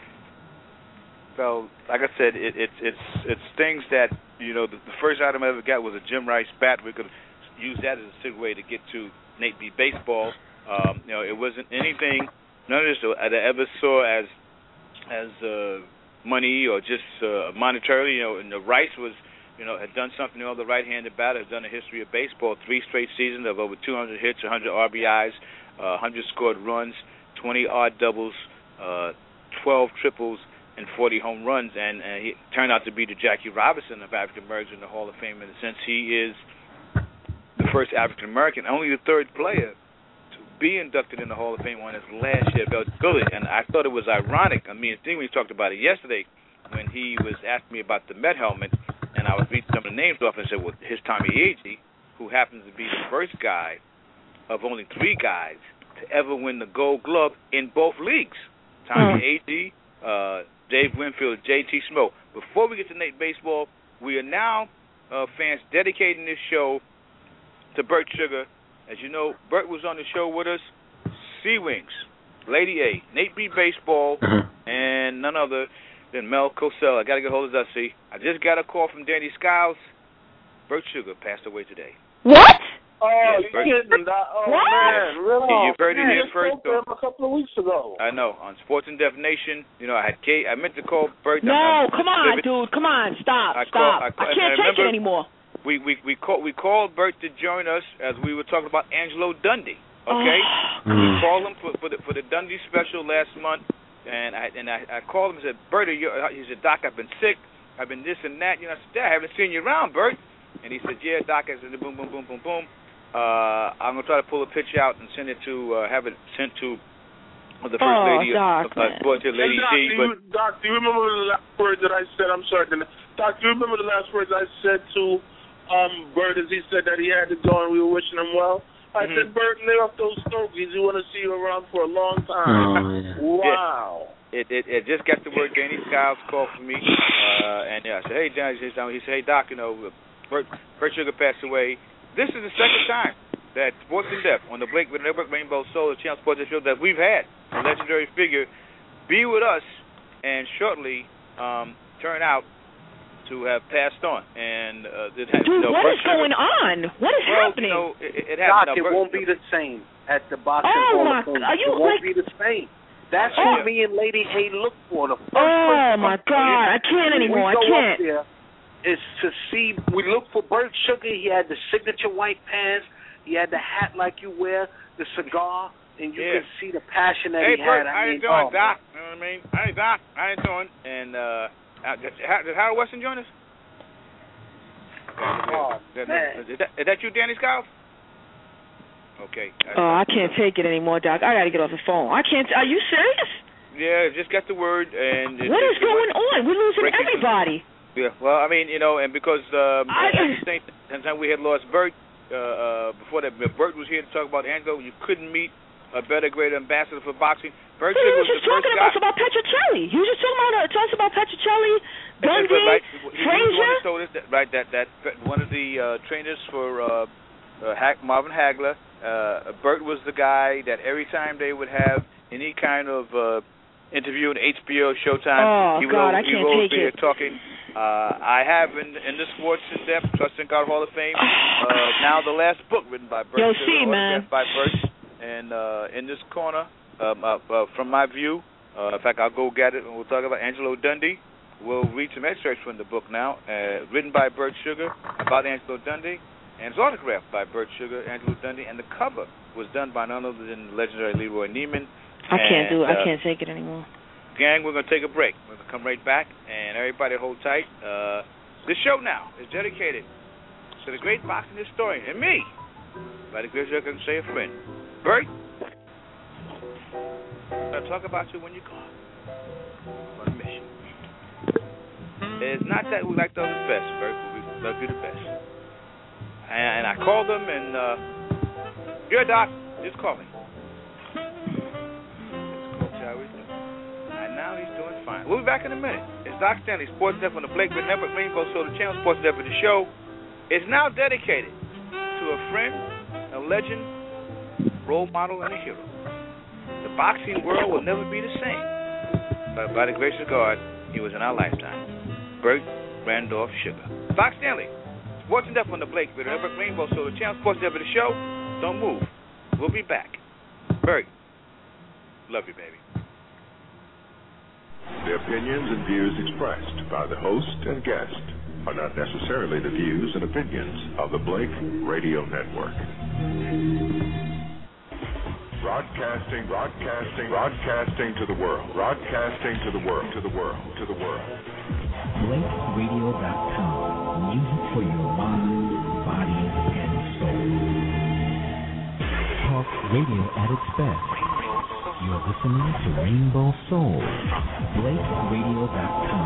So, like I said, it, it's it's it's things that, you know, the, the first item I ever got was a Jim Rice bat. We could use that as a segue to get to Nate B. Baseball. Um, you know, it wasn't anything, none of this that I ever saw as as uh, money or just uh, monetarily. You know, and the Rice was, you know, had done something, you know, the right-handed batter, had done a history of baseball, three straight seasons of over two hundred hits, one hundred R B Is, uh, one hundred scored runs, twenty odd doubles, uh, twelve triples, and forty home runs, and, and he turned out to be the Jackie Robinson of African Americans in the Hall of Fame in the sense he is the first African American, only the third player to be inducted in the Hall of Fame on his last year of eligibility. And I thought it was ironic. I mean, I think we talked about it yesterday when he was asking me about the Met helmet, and I was reading some of the names off and said, well, here's Tommy Agee, who happens to be the first guy of only three guys to ever win the Gold Glove in both leagues. Tommy mm. Agee, uh, Dave Winfield, J T Smoke. Before we get to Nate Baseball, we are now, uh, fans, dedicating this show to Bert Sugar. As you know, Bert was on the show with us. Sea Wings, Lady A, Nate B. Baseball, mm-hmm. and none other than Mel Cosell. I got to get hold of Dusty. I just got a call from Danny Skiles. Bert Sugar passed away today. What? Oh, yes, you kidding? Oh, what? man, really? Yeah, you've heard it here first. I spoke to him a couple of weeks ago. I know, on Sports in Deaf Nation. You know, I had Kate. I meant to call Bert. No, I'm, I'm, come on, dude. Come on. Stop. I stop. Call, I, call, I can't I take it anymore. We we we called we called Bert to join us as we were talking about Angelo Dundee. Okay, Oh. we called him for, for the for the Dundee special last month, and I and I, I called him and said, Bert, are you, he said, Doc, I've been sick, I've been this and that. You know, I said, I haven't seen you around, Bert. And he said, yeah, Doc. I said, boom, boom, boom, boom, boom. Uh, I'm gonna try to pull a picture out and send it to uh, have it sent to the first oh, lady, Doc, uh, uh, to Lady Doc, G. do But you, Doc, do you remember the last words that I said? I'm sorry, Doc. Do you remember the last words I said to um, Bert as he said that he had to go and we were wishing him well? I mm-hmm. said, Bert, lay off those stogies. We want to see you around for a long time. Oh, yeah. Wow. It, it it just got the word. Danny Skiles called for me, uh, and yeah, I said, hey, Danny, he said, hey, Doc, you know, Bert, Bert Sugar passed away. This is the second time that Sports in Depth on the Blake Network Rainbow Soul Channel Sports Show that we've had a legendary figure be with us and shortly um, turn out to have passed on. And uh, it has, Dude, you know, what Bert is Sugar, going on? What is well, happening? You know, it, it Doc, happened. it Bert, won't be the same at the boxing Oh, Hall my of Fame. God. Are you It won't like- be the same. That's Oh. what me and Lady A look for. The first Oh, person my God. I can't anymore. I we go can't. up there is to see. We look for Bert Sugar. He had the signature white pants. He had the hat like you wear, the cigar, and you Yeah. can see the passion that Hey, he Bert, had. I how mean, you doing, oh, Doc? You know what I mean? Hey, Doc, how you doing? And uh, uh, did, did Howard Weston join us? Oh, Is man. that, is that you, Danny Skiles? Okay. Oh, I can't take it anymore, Doc. I got to get off the phone. I can't. Are you serious? Yeah, just got the word. And What is going on? We're losing breaking everybody. Yeah, well, I mean, you know, and because um, I- at the same time we had lost Bert, uh, uh, before that, Bert was here to talk about Angelo. You couldn't meet a better, great ambassador for boxing. Bert He Sugar was was just the first talking guy. about, about Petrocelli. He was just talking about uh, tell us about Petrocelli, That's Dundee, right. He was the one Frazier. who told us that, right, that, that one of the uh, trainers for uh, uh, Hack, Marvin Hagler, uh, Bert was the guy that every time they would have any kind of uh, interview on H B O, Showtime, Oh, he would God, always, I he can't would always take be it. there talking. Uh, I have in, in the Sports in Depth, Trust in God Hall of Fame, uh, now the last book written by Bert. Yo, Sugar, see, man. autographed by Bert. And uh, in this corner, um, uh, uh, from my view, uh, in fact, I'll go get it and we'll talk about Angelo Dundee. We'll read some excerpts from the book now, uh, written by Bert Sugar about Angelo Dundee, and it's autographed by Bert Sugar, Angelo Dundee, and the cover was done by none other than the legendary Leroy Neiman. I can't and, do it. I uh, can't take it anymore. Gang, we're going to take a break. We're going to come right back, and everybody hold tight. Uh, this show now is dedicated to the great boxing historian and me, by the great I can say a friend. Bert, I'll talk about you when you call. On a mission. It's not that we like the others best, Bert, but we love you the best. And, and I called him, and uh, here, Doc, just call me. And now he's doing fine. We'll be back in a minute. It's Doc Stanley, Sports Network on the Blake Network, Rainbow Soda Channel, Sports Network. The show is now dedicated to a friend, a legend, role model, and a hero. The boxing world will never be the same. But by the grace of God, he was in our lifetime. Bert Randolph Sugar. Doc Stanley, Sports Network on the Blake Network, Rainbow Soda Channel, Sports Network. The show. Don't move. We'll be back. Bert, love you, baby. The opinions and views expressed by the host and guest are not necessarily the views and opinions of the Blake Radio Network. Broadcasting, broadcasting, broadcasting to the world. Broadcasting to the world, to the world, to the world. Blake Radio dot com. Music for your mind, body, and soul. Talk radio at its best. You're listening to Rainbow Soul from Blake Radio dot com.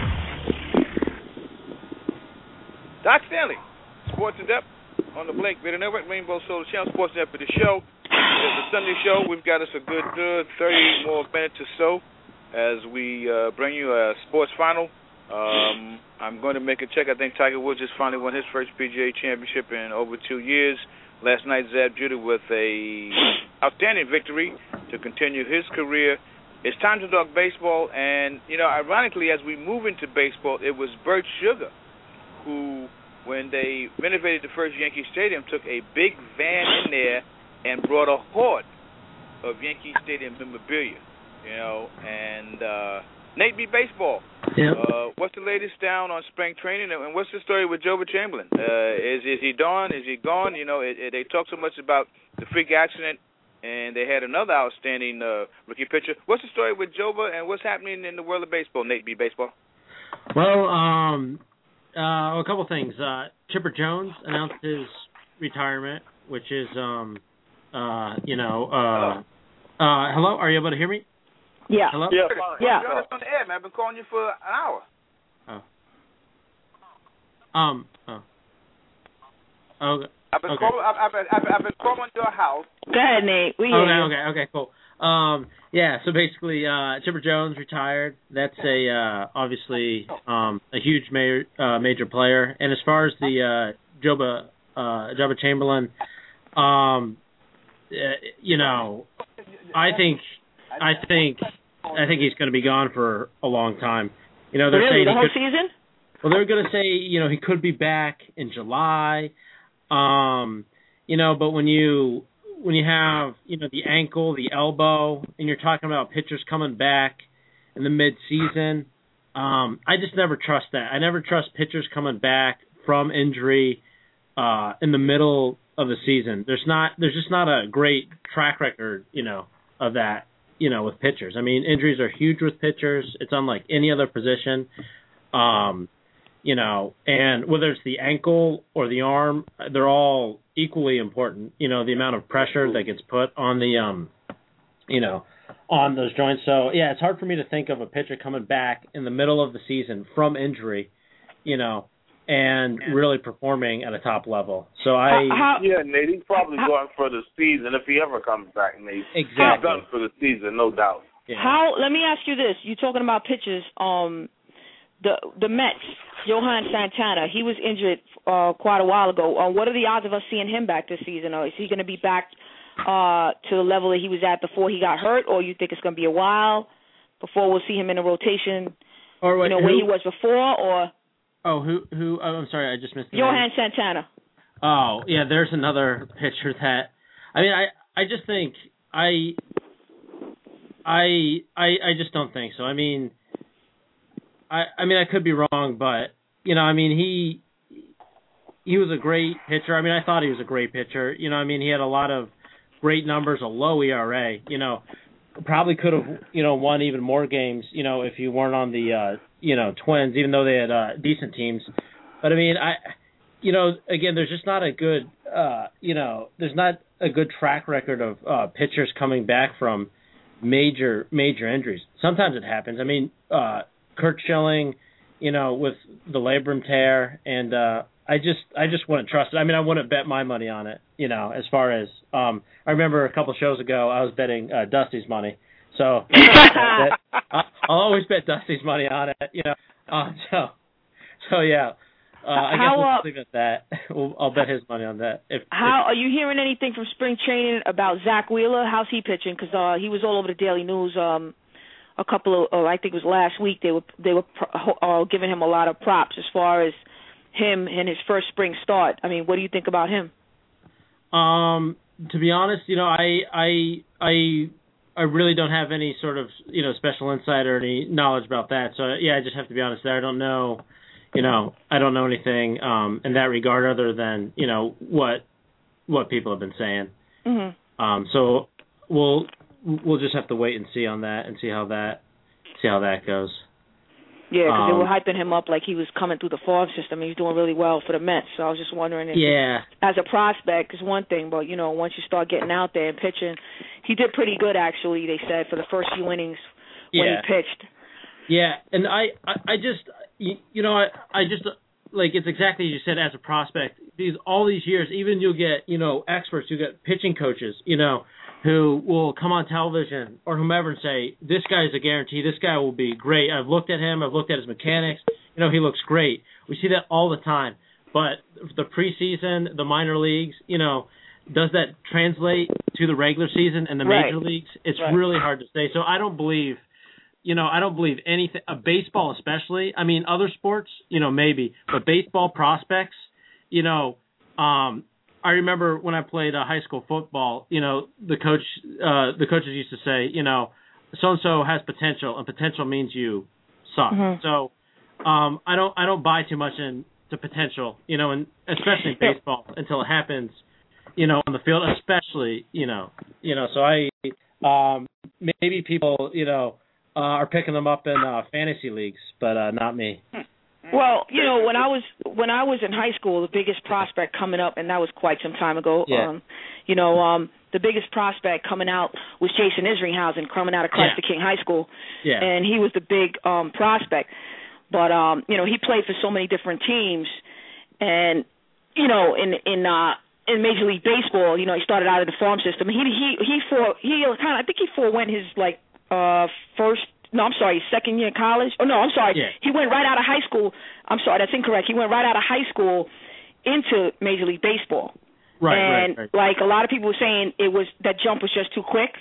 Doc Stanley, Sports in Depth on the Blake Radio Network, Rainbow Soul Channel, Sports in Depth of the show. It's a Sunday show. We've got us a good uh, thirty more minutes or so as we uh, bring you a sports final. Um, I'm going to make a check. I think Tiger Woods just finally won his first P G A championship in over two years. Last night, Zab Judah with a outstanding victory to continue his career. It's time to talk baseball, and, you know, ironically, as we move into baseball, it was Bert Sugar who, when they renovated the first Yankee Stadium, took a big van in there and brought a horde of Yankee Stadium memorabilia, you know, and uh, Nate B. Baseball. Yep. Uh, what's the latest down on spring training, and what's the story with Joba Chamberlain? Uh, is is he done? Is he gone? You know, it, it, they talk so much about the freak accident, and they had another outstanding uh, rookie pitcher. What's the story with Joba, and what's happening in the world of baseball, Nate B. Baseball? Well, um, uh, a couple things. Uh, Chipper Jones announced his retirement, which is, um, uh, you know, uh, hello. Uh, hello, are you able to hear me? Yeah. Hello? Yeah. Yeah. You're on the air, man. I've been calling you for an hour. Oh. Um. Oh. Okay. I've been okay. calling. I've, I've, I've, I've been calling your house. Go ahead, Nate. We hear okay. you. Okay. Okay. Cool. Um. Yeah. So basically, uh, Chipper Jones retired. That's a uh, obviously um a huge major uh, major player. And as far as the uh, Joba uh, Joba Chamberlain, um, uh, you know, I think I think. I think he's going to be gone for a long time. You know, they're really? saying The he whole could, season? Well, they're going to say, you know, he could be back in July. Um, you know, but when you when you have, you know, the ankle, the elbow, and you're talking about pitchers coming back in the mid-season, um, I just never trust that. I never trust pitchers coming back from injury uh, in the middle of the season. There's not, there's just not a great track record, you know, of that. You know, with pitchers. I mean, injuries are huge with pitchers. It's unlike any other position. Um, you know, and whether it's the ankle or the arm, they're all equally important. You know, the amount of pressure that gets put on the, um, you know, on those joints. So, yeah, it's hard for me to think of a pitcher coming back in the middle of the season from injury, you know, and really performing at a top level. So I how, yeah, Nate, he's probably how, going for the season if he ever comes back, Nate. Exactly. He's done for the season, no doubt. Yeah. How? Let me ask you this: you're talking about pitchers. Um, the the Mets, Johan Santana, he was injured uh, quite a while ago. Uh, what are the odds of us seeing him back this season? Or is he going to be back uh, to the level that he was at before he got hurt, or you think it's going to be a while before we'll see him in a rotation? Or what, you know, who, where he was before, or oh, who who? Oh, I'm sorry, I just missed the Johan name. Santana. Oh, yeah, there's another pitcher that, I mean, I, I just think, I, I, I, I just don't think so. I mean, I, I mean, I could be wrong, but, you know, I mean, he, he was a great pitcher. I mean, I thought he was a great pitcher. You know, I mean, he had a lot of great numbers, a low E R A, you know, probably could have, you know, won even more games, you know, if you weren't on the, uh, you know, Twins, even though they had uh, decent teams. But, I mean, I... You know, again, there's just not a good, uh, you know, there's not a good track record of uh, pitchers coming back from major, major injuries. Sometimes it happens. I mean, uh, Curt Schilling, you know, with the labrum tear, and uh, I just I just wouldn't trust it. I mean, I wouldn't bet my money on it. You know, as far as um, I remember a couple shows ago, I was betting uh, Dusty's money. So I bet, I'll always bet Dusty's money on it. You know, uh, so so yeah. Uh, I How, guess we'll uh, leave it at that. We'll, I'll bet his money on that. If, How if, are you hearing anything from spring training about Zach Wheeler? How's he pitching? Because uh, he was all over the Daily News. Um, a couple of, uh, I think it was last week. They were they were uh, giving him a lot of props as far as him and his first spring start. I mean, what do you think about him? Um, to be honest, you know, I I I I really don't have any sort of you know special insight or any knowledge about that. So yeah, I just have to be honest there. I don't know. You know, I don't know anything um, in that regard other than you know what what people have been saying. Mm-hmm. Um, so we'll we'll just have to wait and see on that and see how that see how that goes. Yeah, because um, they were hyping him up like he was coming through the farm system. He's doing really well for the Mets. So I was just wondering if, yeah, as a prospect, is one thing, but you know, once you start getting out there and pitching, he did pretty good actually. They said for the first few innings when yeah. he pitched. Yeah, and I, I, I just, you, you know, I, I just, like, it's exactly as you said as a prospect. These all these years, even you'll get, you know, experts, you get pitching coaches, you know, who will come on television or whomever and say, this guy is a guarantee, this guy will be great. I've looked at him, I've looked at his mechanics, you know, he looks great. We see that all the time. But the preseason, the minor leagues, you know, does that translate to the regular season and the Right. major leagues? It's Right. really hard to say. So I don't believe... You know, I don't believe anything, uh, baseball especially. I mean, other sports, you know, maybe. But baseball prospects, you know, um, I remember when I played uh, high school football, you know, the coach, uh, the coaches used to say, you know, so-and-so has potential, and potential means you suck. Mm-hmm. So um, I don't I don't buy too much into potential, you know, and especially in baseball until it happens, you know, on the field, especially, you know. You know, so I um, maybe people, you know, Uh, are picking them up in uh, fantasy leagues, but uh, not me. Well, you know, when I was when I was in high school, the biggest prospect coming up, and that was quite some time ago. Yeah. Um, you know, um, the biggest prospect coming out was Jason Isringhausen, coming out of Christ the King High School, Yeah. and he was the big um, prospect. But um, you know, he played for so many different teams, and you know, in in uh, in Major League Baseball, you know, he started out in the farm system. He he he for he kind of I think he forewent his like. Uh, first, no, I'm sorry, second year in college. Oh, no, I'm sorry. Yeah. He went right out of high school. I'm sorry, that's incorrect. He went right out of high school into Major League Baseball. Right, and right, right. like a lot of people were saying, it was that jump was just too quick,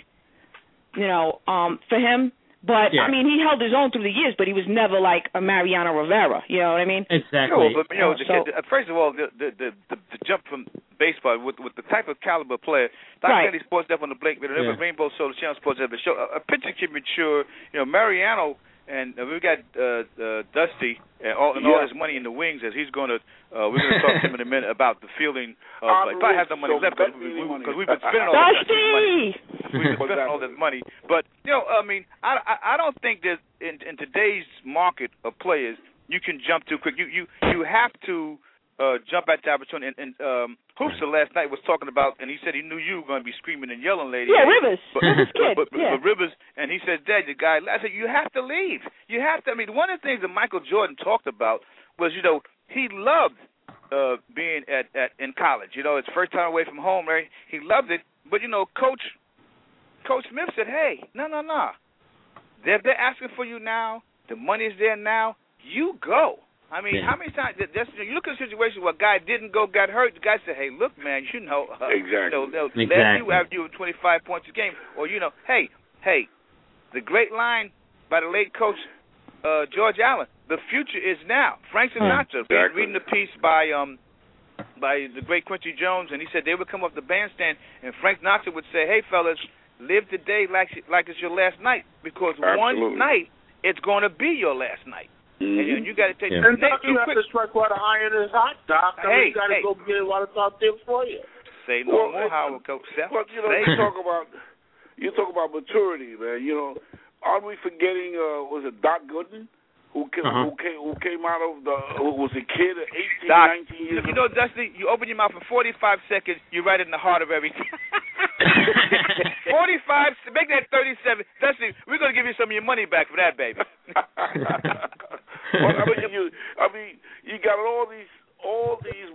you know, um, for him. But Yeah. I mean, he held his own through the years, but he was never like a Mariano Rivera. You know what I mean? Exactly. No, but you know, Uh, the, so- the, first of all, the the, the the the jump from baseball with with the type of caliber player. Doc Right. Kennedy Sports Dev on the Blake, Yeah. Rainbow Soul Channel Sports Dev. Show a, a pitcher can mature. You know, Mariano and uh, we got uh, uh, Dusty and all and all Yeah. his money in the wings as he's going to. Uh, we're going to talk to him in a minute about the feeling of like, if I have no money So left because we, bet me we, 'cause money. we've been spending all this money. Dusty! We've been spending all this money, but you know, I mean, I I, I don't think that in, in today's market of players you can jump too quick. You you you have to uh, jump at the opportunity. And, and um, Hoopster last night was talking about, and he said he knew you were going to be screaming and yelling, lady. Yeah, Rivers. But, Rivers kid. but, but, yeah. but Rivers, and he said, Dad, the guy. I said, you have to leave. You have to. I mean, one of the things that Michael Jordan talked about was, you know, he loved uh, being at, at in college. You know, his first time away from home, right? He loved it. But you know, Coach Coach Smith said, hey, no, no, no. They're, they're asking for you now. The money's there now. You go. I mean, Yeah. how many times? That's, you look at a situation where a guy didn't go, got hurt. The guy said, "Hey, look, man, you know, uh, Exactly. you know, they'll Exactly. let you have you twenty-five points a game, or you know, hey, hey, the great line by the late coach uh, George Allen: the future is now. Frank Sinatra. Exactly. Reading the piece by um by the great Quincy Jones, and he said they would come up the bandstand, and Frank Sinatra would say, "Hey, fellas, live today like like it's your last night, because Absolutely. one night it's going to be your last night." Mm-hmm. And, and you got to take Yeah. the And Doc, next you two have quick. to strike while the iron is hot, Doc. I mean, Hey, you got to hey. go get it while it's out there for you. Say no Well, more, it- Howard, Coach Seth. But you know, Say you talk about you talk about maturity, man. You know, aren't we forgetting? Uh, was it Doc Gooden who came, Uh-huh. who came who came out of the who was a kid at eighteen, Doc, nineteen you, years you old? know, Dusty, you open your mouth for forty-five seconds, you're right in the heart of everything. forty-five, make that thirty-seven. Dusty, we're going to give you some of your money back for that, baby. Well, I mean, you, I mean, you got all these, all these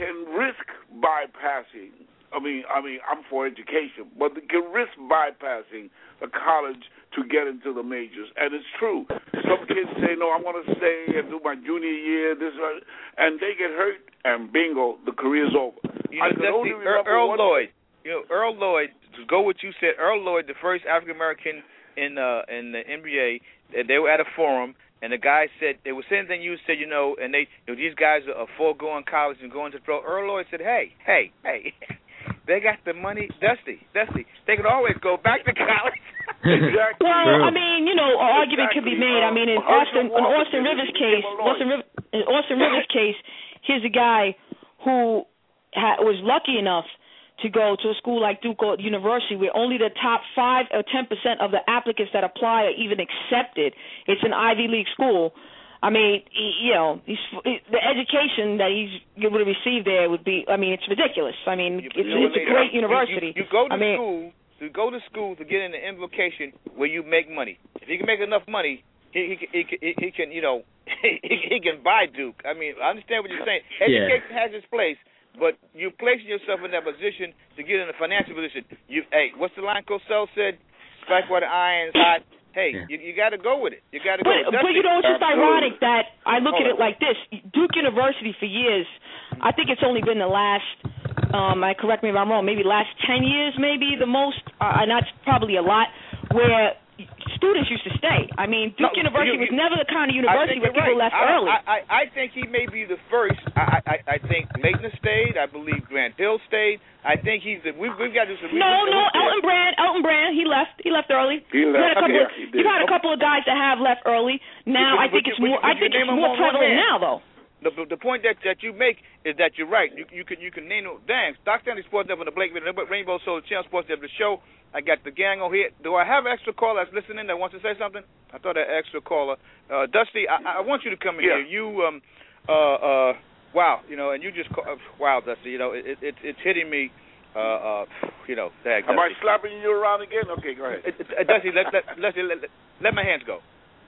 can risk bypassing. I mean, I mean, I'm for education, but they can risk bypassing the college to get into the majors, and it's true. Some kids say, "No, I want to stay and do my junior year," this, and they get hurt, and bingo, the career's over. You know, I can only remember Earl Lloyd. You know, Earl Lloyd. To go what you said, Earl Lloyd, the first African American in uh, in the N B A, they were at a forum. And the guy said, they were saying thing you said, you know, and they, you know, these guys are foregoing college and going to pro. Earl Lloyd said, hey, hey, hey, they got the money, Dusty, Dusty. They could always go back to college. Exactly. Well, True. I mean, you know, an argument could be made. I mean, in Austin, in Austin Rivers' case, Austin, River, in Austin Rivers' case, here's a guy who ha- was lucky enough to go to a school like Duke University where only the top five or ten percent of the applicants that apply are even accepted. It's an Ivy League school. I mean, he, you know, he's, he, the education that he's able to receive there would be, I mean, it's ridiculous. I mean, it's, you know, it's a great you, university. You, you go to I mean, school, you go to school to get in an location where you make money. If he can make enough money, he he, he, he, he can, you know, he, he can buy Duke. I mean, I understand what you're saying. Education yeah. has its place. But you're placing yourself in that position to get in a financial position. You, hey, what's the line Cosell said? Strike while the iron's hot. Hey, yeah. you, you got to go with it. You got to go. But, but you know, it's just ironic that I look Hold at it on. like this. Duke University for years, I think it's only been the last, um, I correct me if I'm wrong, maybe last ten years, maybe the most, uh, and that's probably a lot, where students used to stay. I mean, Duke no, University you, you, was never the kind of university where people right. left I, early. I, I, I think he may be the first. I, I, I think Leighton stayed. I believe Grant Hill stayed. I think he's the. We've, we've got to do some. No, no, Elton Brand. Elton Brand. He left. He left early. He left. You had a couple. Yeah, of, he did. You've had a couple of guys that have left early. Now would, I think would, it's would, more. Would, I think it's more prevalent now, though. The, the point that, that you make is that you're right. You, you can you can name it. Dang, Doc Stanley Sports Network, the Blake Rainbow Soul Channel Sports Network, the show. I got the gang on here. Do I have an extra caller that's listening that wants to say something? I thought that extra caller. Uh, Dusty, I, I want you to come in yeah. here. You, um, uh, uh, wow, you know, and you just, call, uh, wow, Dusty, you know, it, it, it's hitting me, uh, uh, you know. Dag, Am I slapping you around again? Okay, go ahead. It, it, uh, Dusty, let, let, let, let, let, let my hands go.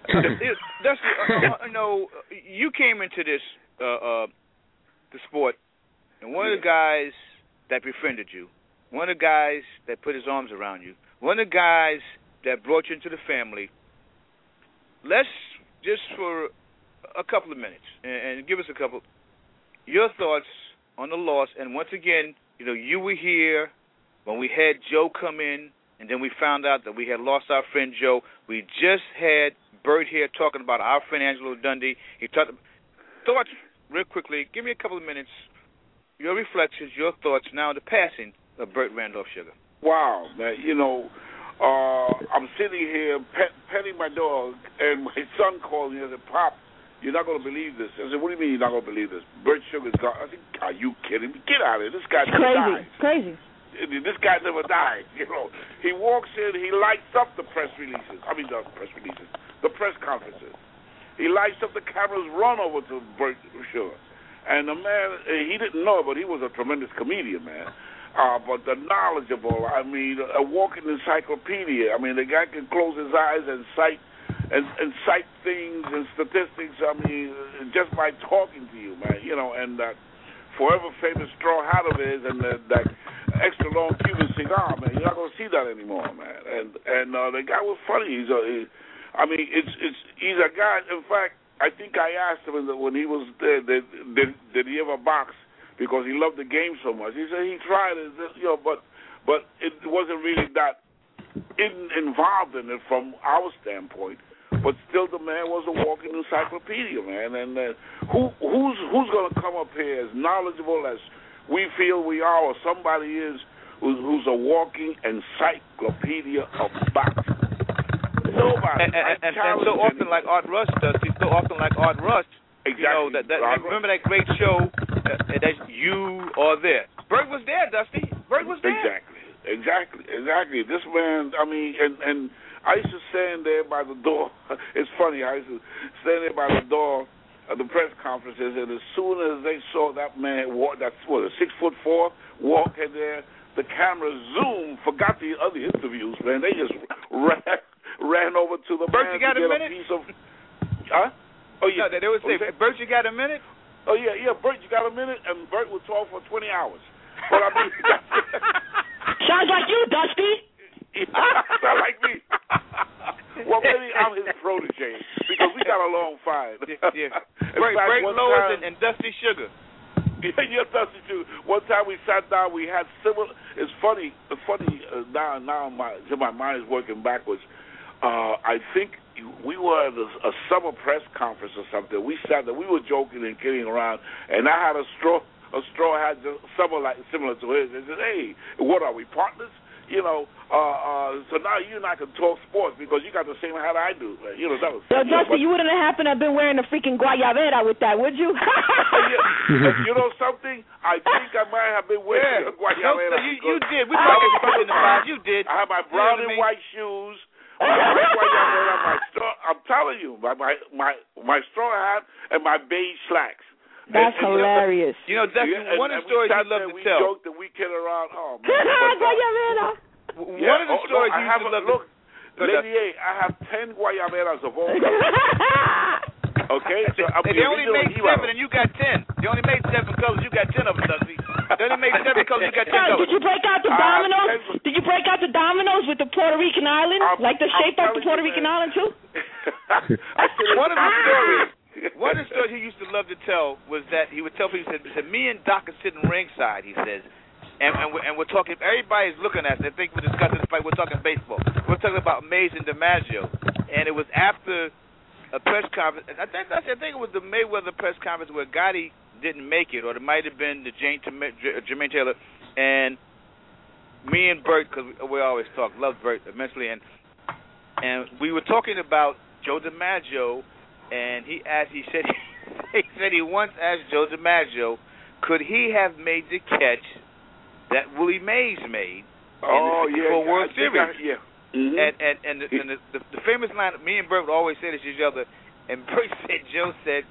Dusty, uh, uh, you know, you came into this, uh, uh, the sport, and one of the guys that befriended you, one of the guys that put his arms around you, one of the guys that brought you into the family, let's just for a couple of minutes, and, and give us a couple, your thoughts on the loss. And once again, you know, you were here when we had Joe come in, and then we found out that we had lost our friend Joe. We just had Bert here talking about our friend Angelo Dundee. He talked thoughts real quickly. Give me a couple of minutes. Your reflections, your thoughts now on the passing of Bert Randolph Sugar. Wow, man. You know, uh, I'm sitting here pet, petting my dog, and my son called me and said, Pop, you're not going to believe this. I said, what do you mean you're not going to believe this? Bert Sugar's gone. I said, are you kidding me? Get out of here. This guy never crazy. died. Crazy. This guy never died. You know, he walks in, he lights up the press releases. I mean, the press releases, the press conferences. He lights up the cameras, run over to Bert Sugar. And the man, he didn't know it, but he was a tremendous comedian, man. Uh, but the knowledgeable, I mean, a walking encyclopedia. I mean, the guy can close his eyes and cite and, and cite things and statistics, I mean, just by talking to you, man. You know, and that forever famous straw hat of his and the, that extra long Cuban cigar, man. You're not going to see that anymore, man. And and uh, the guy was funny. He's a, he, I mean, it's it's he's a guy. In fact, I think I asked him when he was there, did, did, did he ever box? Because he loved the game so much. He said he tried it, you know, but but it wasn't really that in, involved in it from our standpoint. But still, the man was a walking encyclopedia, man. And uh, who who's who's going to come up here as knowledgeable as we feel we are, or somebody is who's, who's a walking encyclopedia of boxing? Nobody. And, and, and, and so often, like Art Rush does, he's so often like Art Rush. Exactly. You know, that, that, like, remember that great show that, that you are there. Bert was there, Dusty. Bert was there. Exactly. Exactly. Exactly. This man, I mean, and, and I used to stand there by the door. It's funny. I used to stand there by the door of the press conferences, and as soon as they saw that man walk, that's what, a six foot four walk in there, the camera zoomed, forgot the other interviews, man. They just ran. Ran over to the Bert, man you got to a get minute? a piece of... Huh? Oh, yeah. No, they would say, Bert, you got a minute? oh yeah, yeah, Bert, you got a minute? And Bert would talk for twenty hours. But I mean, sounds like you, Dusty. Sound like me. Well, maybe I'm his protege because we got along fine. Yeah, yeah. Break, break Lowers and, and Dusty Sugar. Yeah, yeah, Dusty Sugar. One time we sat down, we had similar. It's funny. It's funny uh, now. Now my my mind is working backwards. Uh, I think we were at a, a summer press conference or something. We sat there. We were joking and kidding around, and I had a straw. A straw hat somewhat like similar to his. And said, "Hey, what are we, partners?" You know. Uh, uh, so now you and I can talk sports because you got the same hat I do. Man. You know that was. So you Dusty, know, you wouldn't have happened to have been wearing a freaking guayabera with that, would you? yeah, you know something? I think I might have been wearing yeah. a guayabera. No, you, you did. We talking about in the five. You did. I had my brown and white shoes. My guayabera, my straw. I'm telling you, my my my, my straw hat and my beige slacks. That's and, hilarious. You know, Dusty, yeah, one and, of the stories you love to we tell. We joked and we kid around. Oh, man. But, uh, one yeah, of the oh, stories no, you I have used to a, love look, to Lady A, I have ten guayaberas of all colors. Okay? So I'm they, the they only made hero. seven and you got ten. They only made seven colors, you got ten of them, Dusty. They only made seven colors, you got ten colors. Did you break out the dominoes? Did you break out the dominoes with the Puerto Rican island? I'm, like the shape of the Puerto you, Rican man. island, too? One of the stories One of the stories he used to love to tell was that he would tell people, he said, he said me and Doc are sitting ringside, he says, and, and, we're, and we're talking, everybody's looking at us. They think we're discussing this fight. We're talking baseball. We're talking about Mays and DiMaggio. And it was after a press conference. I think, I think it was the Mayweather press conference where Gotti didn't make it, or it might have been the Jane, Jermaine Taylor. And me and Bert, because we, we always talk, love Bert immensely, and and we were talking about Joe DiMaggio, and he asked, he said, he said he once asked Joe DiMaggio, could he have made the catch that Willie Mays made oh, in the yeah, yeah, World I Series? I, yeah. Mm-hmm. And and and, the, and the, the, the famous line, me and Bert would always say this to each other, and Bert said, Joe said,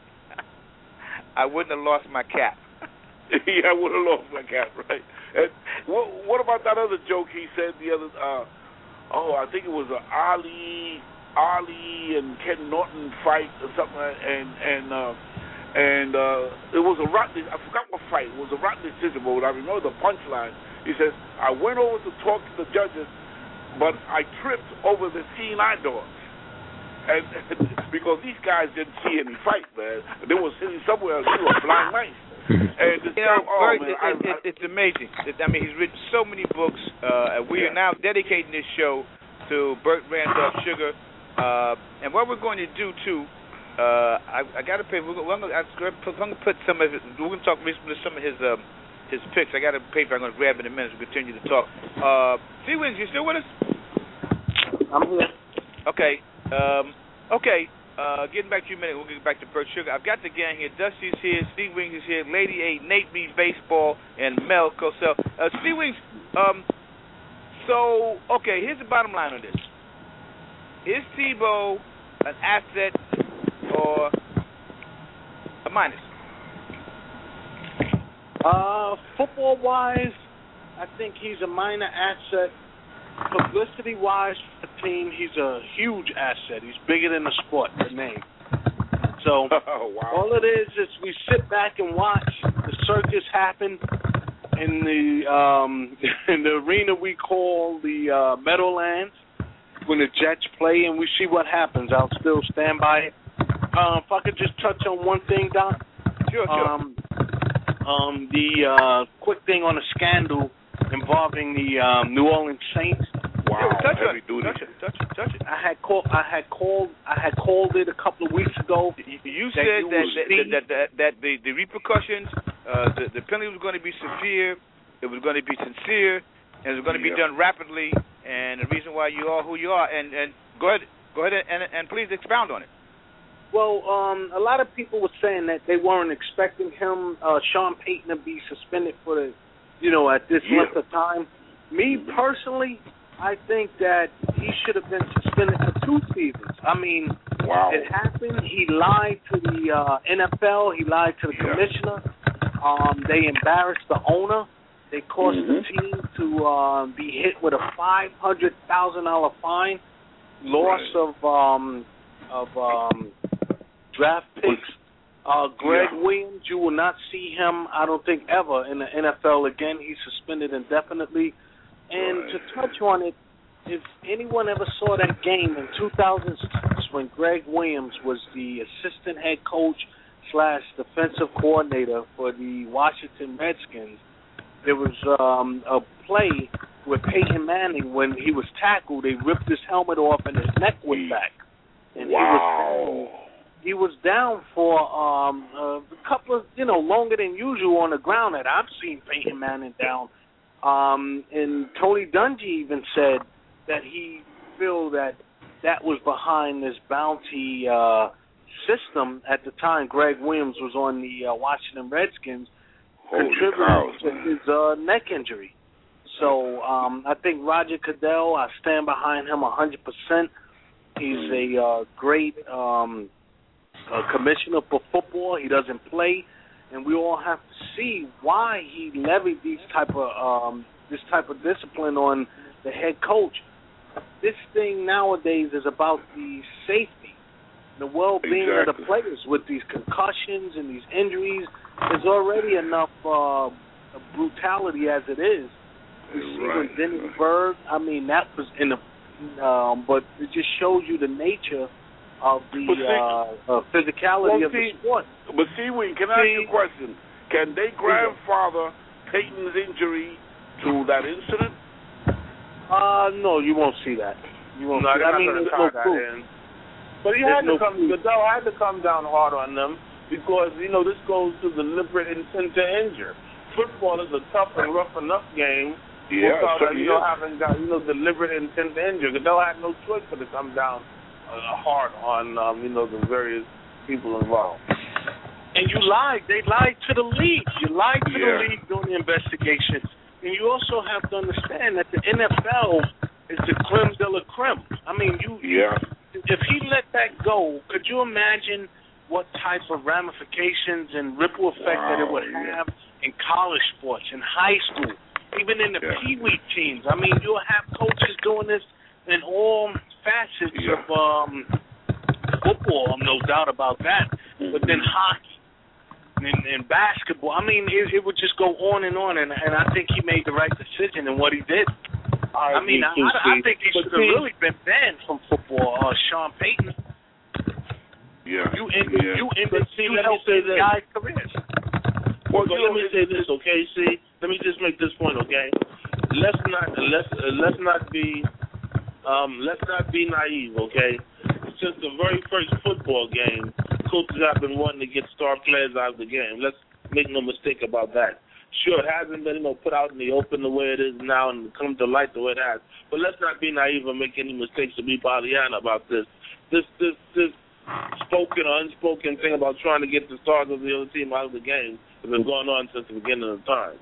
I wouldn't have lost my cap. Yeah, I would have lost my cap, right? And what, what about that other joke he said the other, uh, oh, I think it was an Ali, Ali and Ken Norton fight or something, and, and, uh, and uh, it was a rotten, I forgot what fight, it was a rotten decision, but I remember the punchline. He says, I went over to talk to the judges, but I tripped over the Senile doors. And, and because these guys didn't see any fight, man. They were sitting somewhere else, they were blind mice. And this you know, time, oh, Bert, man, it, I, it, it, it's amazing. It, I mean, he's written so many books. Uh, we yeah. are now dedicating this show to Bert Randolph Sugar. Uh, and what we're going to do, too, uh, I, I got to pay. We're going to put some of his, we're going to talk some of his um, his picks. I got a paper I'm going to grab in a minute. We'll continue to talk. Uh, T Wings, you still with us? I'm here. Okay. Um, okay. Uh, getting back to you in a minute, we'll get back to Bert Sugar. I've got the gang here. Dusty's here. Steve Wings is here. Lady A, Nate B, Baseball, and Mel Cosell. Uh, Steve Wings, um, so, okay, here's the bottom line on this. Is Tebow an asset or a minus? Uh, football-wise, I think he's a minor asset. Publicity-wise for the team, he's a huge asset. He's bigger than the sport, the name. So oh, wow. all it is is we sit back and watch the circus happen in the um, in the arena we call the uh, Meadowlands when the Jets play, and we see what happens. I'll still stand by it. Uh, if I could just touch on one thing, Doc. Sure, sure. Um, um, the uh, quick thing on a scandal involving the um, New Orleans Saints. Wow, yeah, touch, heavy it. duty. touch it, touch it, touch it. I had called. I had called. I had called it a couple of weeks ago. You, you that said that that, that, that, that, that the, the repercussions, uh, the, the penalty was going to be severe. It was going to be sincere, and it was going to yeah. be done rapidly. And the reason why you are who you are. And, and go ahead, go ahead, and, and please expound on it. Well, um, a lot of people were saying that they weren't expecting him, uh, Sean Payton, to be suspended for the, you know, at this yeah. length of time. Me personally, I think that he should have been suspended for two seasons. I mean, wow. it happened. He lied to the uh, N F L. He lied to the yeah. commissioner. Um, they embarrassed the owner. They caused mm-hmm. the team to uh, be hit with a five hundred thousand dollars fine, loss right. of um, of um, draft picks. Uh, Greg yeah. Williams, you will not see him, I don't think, ever in the N F L again. He's suspended indefinitely. And right. to touch on it, if anyone ever saw that game in two thousand six when Greg Williams was the assistant head coach slash defensive coordinator for the Washington Redskins, there was um, a play with Peyton Manning when he was tackled. They ripped his helmet off and his neck went back. And wow. he was down, he was down for um, a couple of, you know, longer than usual on the ground that I've seen Peyton Manning down. Um, and Tony Dungy even said that he feel that that was behind this bounty uh, system at the time. Greg Williams was on the uh, Washington Redskins, Holy contributing cows, to his uh, neck injury. So um, I think Roger Goodell, I stand behind him one hundred percent. He's a uh, great um, uh, commissioner for football. He doesn't play, and we all have to see why he levied these type of um, this type of discipline on the head coach. This thing nowadays is about the safety, the well-being exactly. of the players. With these concussions and these injuries, there's already enough uh, brutality as it is. We see right. with Dennis Berg, I mean, that was in the, um, but it just shows you the nature of the see, uh, uh, physicality well, of see, the sport. But see, we can I ask you a question? Can they grandfather Peyton's injury to that incident? Uh, no, you won't see that. You won't no, see that. I mean, there's no no that proof. in. But he There's had to no come. proof. Goodell had to come down hard on them because you know this goes to deliberate intent to injure. Football is a tough and rough enough game. Yeah, without, so you know, having got you know deliberate intent to injure. Goodell had no choice but to come down uh, hard on um, you know the various people involved. And you lied. They lied to the league. You lied to yeah. the league during the investigation. And you also have to understand that the N F L is the creme de la creme. I mean, you. Yeah. If he let that go, could you imagine what type of ramifications and ripple effect wow, that it would yeah. have in college sports, in high school, even in the yeah. Pee-wee teams? I mean, you'll have coaches doing this in all facets yeah. of um, football, no doubt about that. Mm-hmm. But then hockey. In, in basketball, I mean, it, it would just go on and on, and, and I think he made the right decision in what he did. I, I mean, I, I, I think he should have really been banned from football. Uh, Sean Payton. Yeah. You ended, yeah. you ended, see, you let helped me say these this. guys' careers. Well, well let me say this, okay? See, let me just make this point, okay? Let's not let's uh, let's not be um, let's not be naive, okay? Since the very first football game, coaches have been wanting to get star players out of the game. Let's make no mistake about that. Sure, it hasn't been, you know, put out in the open the way it is now and come to light the way it has. But let's not be naive and make any mistakes or be Pollyanna about this. This this this spoken or unspoken thing about trying to get the stars of the other team out of the game has been going on since the beginning of time.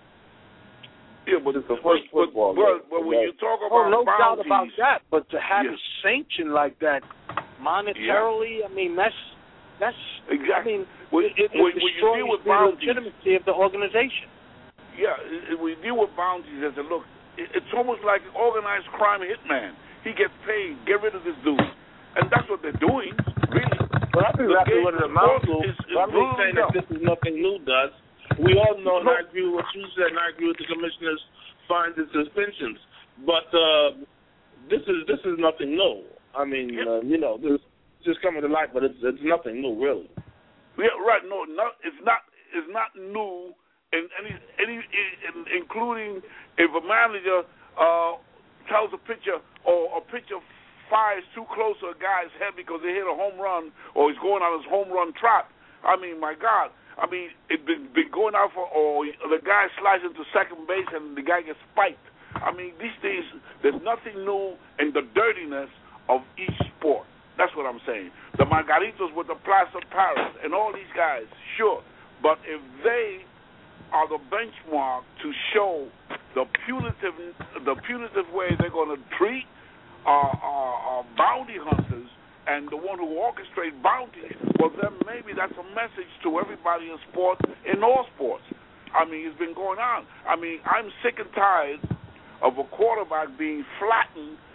Yeah, but it's the first but, football but, game. but when you talk Oh, about no doubt bounties, about that. But to have yeah. it sanctioned like that monetarily, yeah. I mean, that's that's. Exactly. I mean, when, it, it when, when you destroys deal with the bounties, legitimacy of the organization. Yeah, it, it, we deal with bounties as a look. It, it's almost like an organized crime hitman. He gets paid. Get rid of this dude, and that's what they're doing. Really. Well, that's exactly what it amounts to. Is, is I'm not saying that this is nothing new, does. We all know, and I agree with what you said, and I agree with the commissioner's fines and suspensions. But uh, this is this is nothing new. I mean, yeah. uh, you know, this is just coming to light, but it's it's nothing new, really. Yeah, right. No, not it's not it's not new, in any any in, including if a manager uh, tells a pitcher or a pitcher fires too close to a guy's head because they hit a home run or he's going on his home run trap. I mean, my God. I mean, it's been, been going out for, or the guy slides into second base and the guy gets spiked. I mean, these days, there's nothing new in the dirtiness of each sport. That's what I'm saying. The Margaritos with the Plaza Paris and all these guys, sure. But if they are the benchmark to show the punitive, the punitive way they're going to treat our, our, our bounty hunters, and the one who orchestrate bounties, well, then maybe that's a message to everybody in sports, in all sports. I mean, it's been going on. I mean, I'm sick and tired of a quarterback being flattened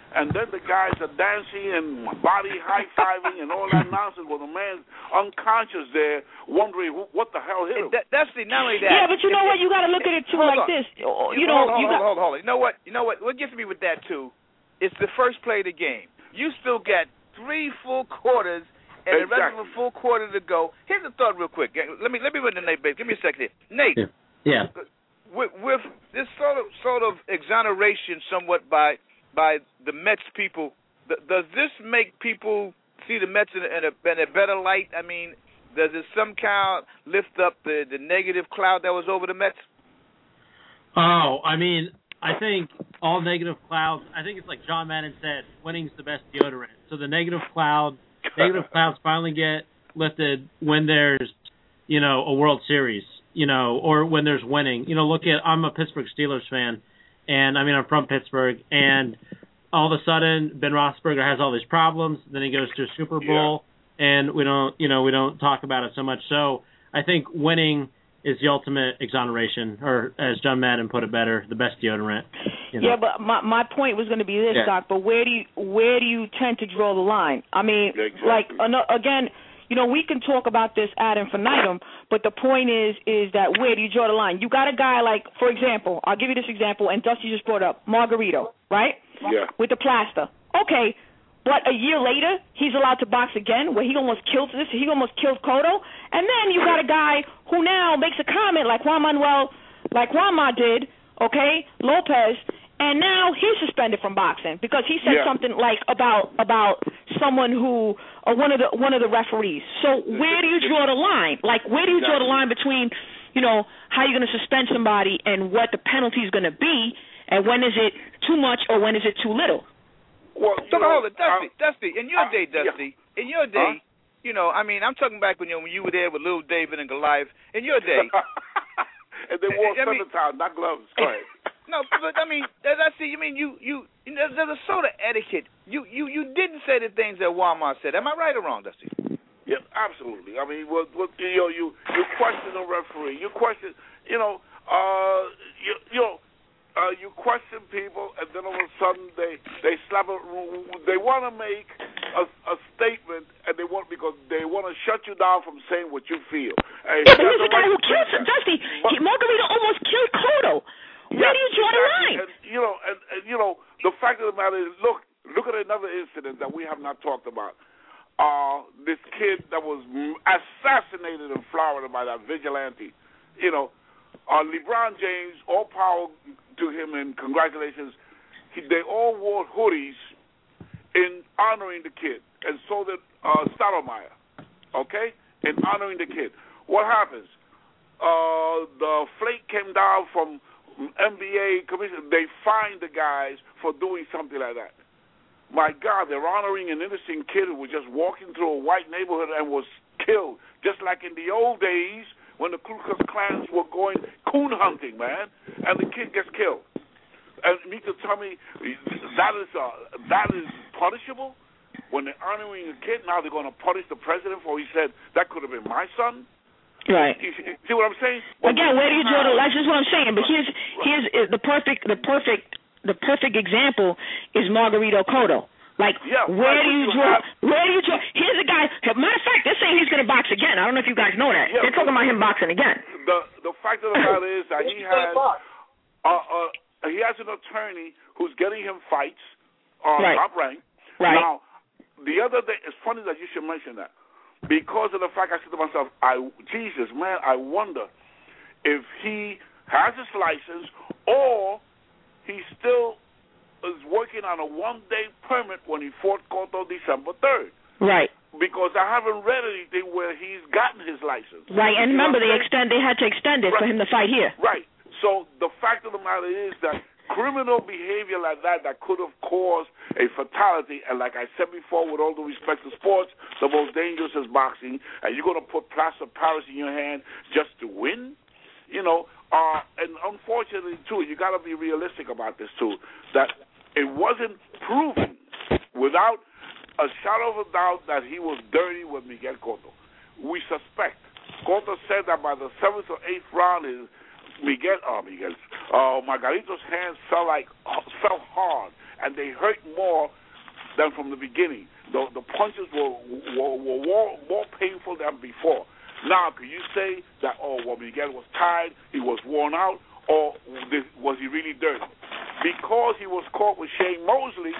and then the guys are dancing and body high-fiving and all that nonsense while the man's unconscious there wondering who, what the hell hit him. That, that's the, not only that. Yeah, but you know what? You got to look at it, too, like on. this. You hold know, on, hold, you on, got... hold on, hold on. You know what? You know what? What gets me with that, too, it's the first play of the game. You still got three full quarters and exactly. the rest of a full quarter to go. Here's a thought real quick. Let me let me run to Nate Bates. Give me a second here. Nate. Yeah. yeah. With, with this sort of sort of exoneration somewhat by by the Mets people, th- does this make people see the Mets in a, in, a, in a better light? I mean, does it somehow lift up the, the negative cloud that was over the Mets? Oh, I mean, I think all negative clouds, I think it's like John Madden said, winning's the best deodorant. So the negative cloud, negative clouds finally get lifted when there's, you know, a World Series. You know, or when there's winning. You know, look at, I'm a Pittsburgh Steelers fan, and I mean, I'm from Pittsburgh, and all of a sudden, Ben Roethlisberger has all these problems, then he goes to a Super Bowl, yeah. and we don't, you know, we don't talk about it so much. So I think winning is the ultimate exoneration, or as John Madden put it better, the best deodorant. You know? Yeah, but my my point was going to be this, yeah. Doc, but where do you, where do you tend to draw the line? I mean, exactly. like, again, you know, we can talk about this ad infinitum, but the point is is that where do you draw the line? You got a guy like, for example, I'll give you this example, and Dusty just brought up Margarito, right? Yeah. With the plaster. Okay, but a year later, he's allowed to box again, where he almost killed this. He almost killed Cotto, and then you got a guy who now makes a comment like Juan Manuel, like Juanma did, okay, Lopez. And now he's suspended from boxing because he said yeah. something like about about someone who or one of the one of the referees. So where do you draw the line? Like where do you draw the line between, you know, how you're going to suspend somebody and what the penalty is going to be, and when is it too much or when is it too little? Well, so know, hold it, Dusty, um, Dusty. In your uh, day, Dusty, yeah. in your day, huh? you know, I mean, I'm talking back when you know, when you were there with Little David and Goliath. In your day, and they wore summertime, not gloves. Go ahead. No, but I mean, as I see, you mean you you, you know, there's a sort of etiquette. You you you didn't say the things that Walmart said. Am I right or wrong, Dusty? Yeah, absolutely. I mean, what, what you know, you you question the referee. You question, you know, uh, you you know, uh, you question people, and then all of a sudden they they slap a. They want to make a, a statement, and they want because they want to shut you down from saying what you feel. Hey, yeah, but he's the guy who killed him, Dusty. But, he, Margarito almost killed Cotto. Where yeah, do you draw exactly. the line? And, you know, and, and you know, the fact of the matter is, look, look at another incident that we have not talked about. Uh, this kid that was assassinated in Florida by that vigilante. You know, uh, LeBron James, all power to him and congratulations. He, they all wore hoodies in honoring the kid, and so did uh, Stottlemyre. Okay, in honoring the kid. What happens? Uh, the flake came down from N B A commission. They fined the guys for doing something like that. My God, they're honoring an innocent kid who was just walking through a white neighborhood and was killed, just like in the old days when the Ku Klux Klans were going coon hunting, man, and the kid gets killed. And you need to tell me that is uh, that is punishable? When they're honoring a kid, now they're going to punish the president for he said that could have been my son? Right. You see what I'm saying? Again, where do you draw the line? That's just what I'm saying. But here's here's the perfect the perfect the perfect example is Margarito Cotto. Like, yeah, where right, do you draw? have... Where do you draw? Here's a guy. Matter of fact, they're saying he's going to box again. I don't know if you guys know that. Yeah, they're talking about him boxing again. The the fact of the matter is that he has uh, uh, he has an attorney who's getting him fights on right. Top Rank. Right. Now, the other day, it's funny that you should mention that. Because of the fact I said to myself, I Jesus, man, I wonder if he has his license or he still is working on a one-day permit when he fought Cotto December third. Right. Because I haven't read anything where he's gotten his license. Right, and you remember, they extend. They had to extend it right. for him to fight here. Right. So the fact of the matter is that criminal behavior like that that could have caused a fatality, and like I said before, with all due respect to sports, the most dangerous is boxing, and you're going to put plaster of Paris in your hand just to win? You know, uh, and unfortunately, too, you got to be realistic about this, too, that it wasn't proven without a shadow of a doubt that he was dirty with Miguel Cotto. We suspect. Cotto said that by the seventh or eighth round, his Miguel, oh, Miguel, uh, Margarito's hands felt like, uh, felt hard, and they hurt more than from the beginning. The, the punches were, were, were more, more painful than before. Now, can you say that, oh, well, Miguel was tired, he was worn out, or was he really dirty? Because he was caught with Shane Mosley,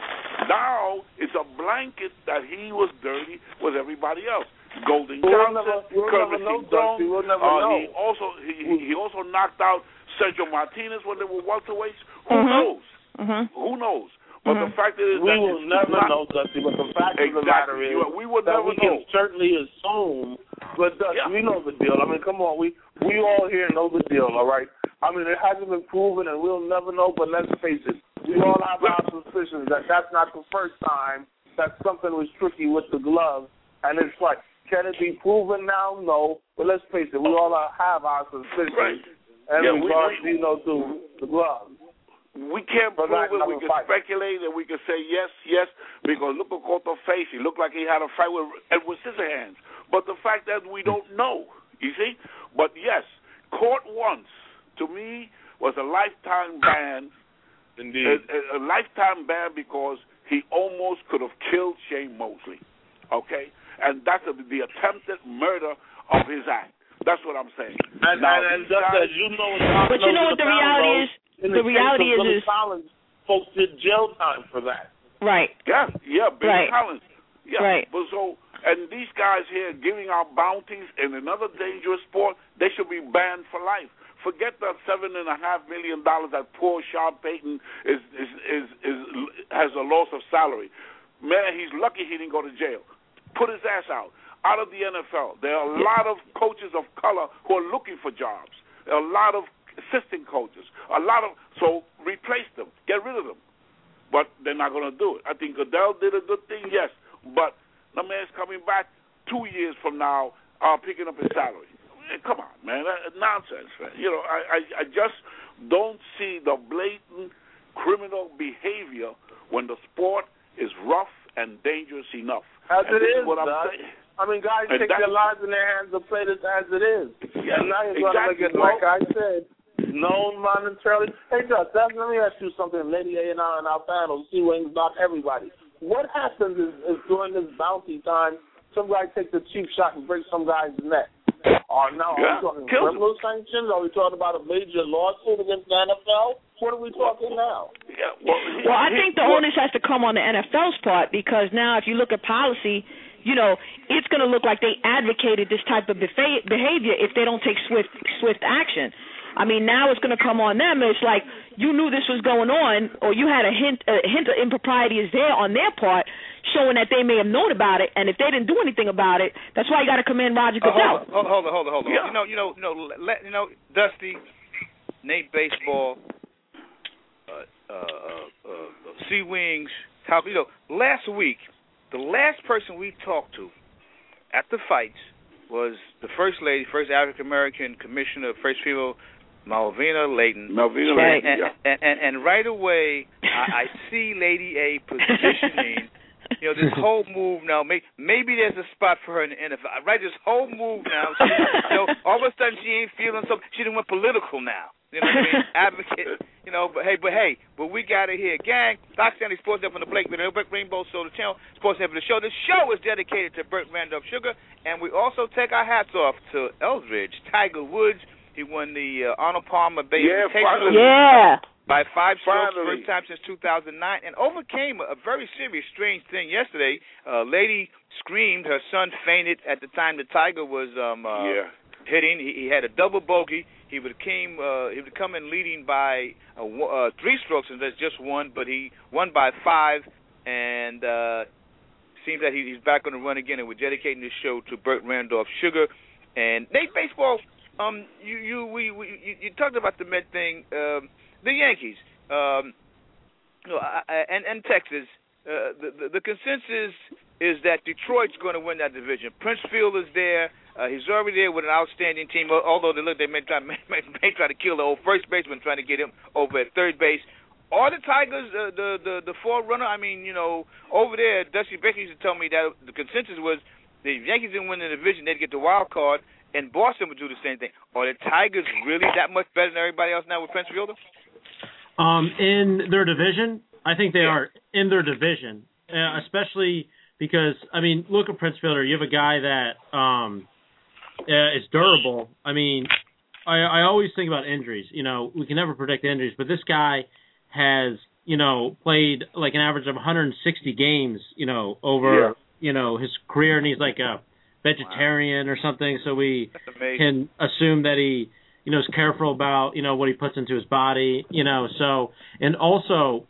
now it's a blanket that he was dirty with everybody else. Golden we'll Johnson, never, we'll Curtis never know, Stone. we'll never uh, know. He also he, he also knocked out Sergio Martinez when they were welterweights. Who mm-hmm. knows? Mm-hmm. Who knows? But mm-hmm. the fact is we that will never not, know, Dusty. But the fact exactly, of the matter is we will that never we can know. certainly assume. But Dusty, yeah. we know the deal. I mean, come on, we we all here know the deal. All right. I mean, it hasn't been proven, and we'll never know. But let's face it, we all have our suspicions that that's not the first time that something was tricky with the glove. And it's like, can it be proven now? No. But let's face it, we all have our suspicions. Right. And yeah, regards, we, we, you know, to the glove. We can't but prove it. We can fight. speculate, and we can say yes, yes, because look at Cotto's face. He looked like he had a fight with Edward Scissorhands. But the fact that we don't know, you see? But yes, caught once, to me, was a lifetime ban. Indeed. A, a, a lifetime ban because he almost could have killed Shane Mosley. Okay? And that's a, the attempted murder of his act. That's what I'm saying. And, now, and, and just guys, as you know, but you know what the reality is? In the the reality case of is, Billy Collins, folks did jail time for that. Right. Yeah, yeah, Billy right. Collins. Yeah. Right. But so, and these guys here giving out bounties in another dangerous sport, they should be banned for life. Forget that seven and a half million dollars that poor Sean Payton is is, is is has a loss of salary. Man, he's lucky he didn't go to jail. Put his ass out. Out of the N F L. There are a lot of coaches of color who are looking for jobs. There are a lot of assistant coaches. A lot of so replace them. Get rid of them. But they're not going to do it. I think Goodell did a good thing, yes. But the man's coming back two years from now, uh, picking up his salary. Come on, man. That, nonsense, man. You know, I, I, I just don't see the blatant criminal behavior when the sport is rough and dangerous enough. As and it this is, is what I'm Doc. saying. I mean, guys And take their lives in their hands and play this as it is. Yeah, and now you're going to make exactly. it, like I said, known monetarily. Hey, Doc, let me ask you something. Lady A and I on our panel, C Wings, not everybody. What happens is, is during this bounty time, some guy takes a cheap shot and breaks some guy's neck. Or now, Yeah, are we talking kills criminal him. sanctions? Are we talking about a major lawsuit against the N F L? What are we talking now? Yeah, well, well, I think the onus has to come on the N F L's part, because now if you look at policy, you know, it's going to look like they advocated this type of behavior if they don't take swift swift action. I mean, now it's going to come on them. It's like you knew this was going on, or you had a hint a hint of impropriety is there on their part, showing that they may have known about it, and if they didn't do anything about it, that's why you got to commend Roger Goodell. Uh, hold, hold on, hold on, hold on. Yeah. You know, you know, you know, let, you know, Dusty, Nate Baseball, uh, uh, uh, uh, C Wings. How you know? Last week, the last person we talked to at the fights was the first lady, first African American commissioner, first female, Malvina Layton. Malvina and, Layton, yeah. And, and, and right away, I, I see Lady A positioning. You know, this whole move now, may, maybe there's a spot for her in the N F L. Right, this whole move now, she, you know, all of a sudden she ain't feeling so, she done went political now. You know what I mean? Advocate, you know, but hey, but hey, but we got it here. Gang, Doc Stanley Sports Up on the Blake Video, Rainbow Soda Channel, Sports Up the Show. The show is dedicated to Burt Randolph Sugar, and we also take our hats off to Eldridge, Tiger Woods. He won the uh, Arnold Palmer Bay Yeah, Invitational. Yeah. By five strokes, Finally. first time since two thousand nine, and overcame a, a very serious, strange thing yesterday. A uh, lady screamed. Her son fainted at the time the Tiger was um, uh, yeah. hitting. He, he had a double bogey. He would came. Uh, he would come in leading by uh, uh, three strokes, and that's just one. But he won by five, and uh, seems that he, he's back on the run again. And we're dedicating this show to Burt Randolph Sugar and Nate Baseball. Um, you you we, we you, you talked about the Met thing. Um, The Yankees, um, you know, and and Texas. Uh, the, the the consensus is that Detroit's going to win that division. Prince Field is there. Uh, he's already there with an outstanding team. Although they look, they may try may, may try to kill the old first baseman, trying to get him over at third base. Are the Tigers uh, the the the forerunner? I mean, you know, over there, Dusty Baker used to tell me that the consensus was the Yankees didn't win the division, they'd get the wild card, and Boston would do the same thing. Are the Tigers really that much better than everybody else now with Prince Fielder? Um, in their division, I think they yeah. are in their division, uh, especially because, I mean, look at Prince Fielder. You have a guy that um, uh, is durable. I mean, I, I always think about injuries. You know, we can never predict injuries, but this guy has, you know, played like an average of one hundred sixty games, you know, over, yeah. you know, his career, and he's like a vegetarian wow. or something, so we can assume that he, you know, is careful about, you know, what he puts into his body, you know, so, and also,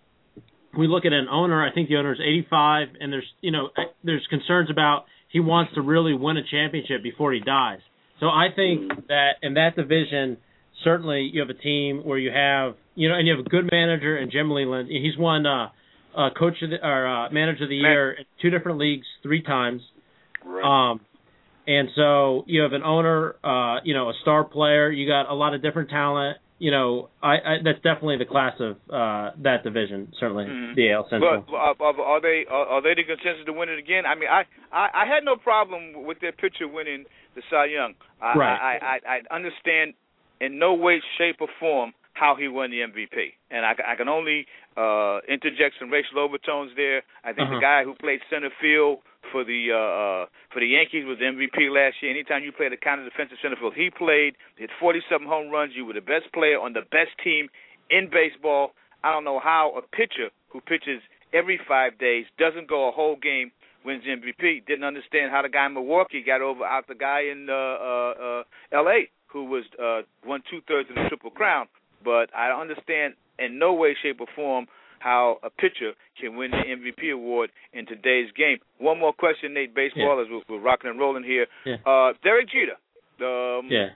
we look at an owner, I think the owner is eighty-five, and there's, you know, there's concerns about he wants to really win a championship before he dies. So I think that in that division, certainly you have a team where you have, you know, and you have a good manager in Jim Leland. He's won uh, uh, coach of the, or uh, manager of the year in two different leagues three times. Right. Um, and so you have an owner, uh, you know, a star player. You got a lot of different talent. You know, I, I that's definitely the class of uh, that division. Certainly, mm-hmm. the A L Central. But uh, are they are, are they the contenders to win it again? I mean, I, I, I had no problem with their pitcher winning the Cy Young. I, right. I, I, I understand in no way, shape, or form how he won the M V P. And I, I can only uh, interject some racial overtones there. I think uh-huh. the guy who played center field for the uh, for the Yankees was the M V P last year. Anytime you played a kind of defensive center field, he played, hit forty-seven home runs. You were the best player on the best team in baseball. I don't know how a pitcher who pitches every five days, doesn't go a whole game, wins the M V P. Didn't understand how the guy in Milwaukee got over out the guy in uh, uh, uh, L A who was uh, won two-thirds of the Triple Crown. But I understand in no way, shape, or form how a pitcher can win the M V P award in today's game. One more question, Nate, baseball, yeah. as we're, we're rocking and rolling here. Yeah. Uh, Derek Jeter. Um, yeah.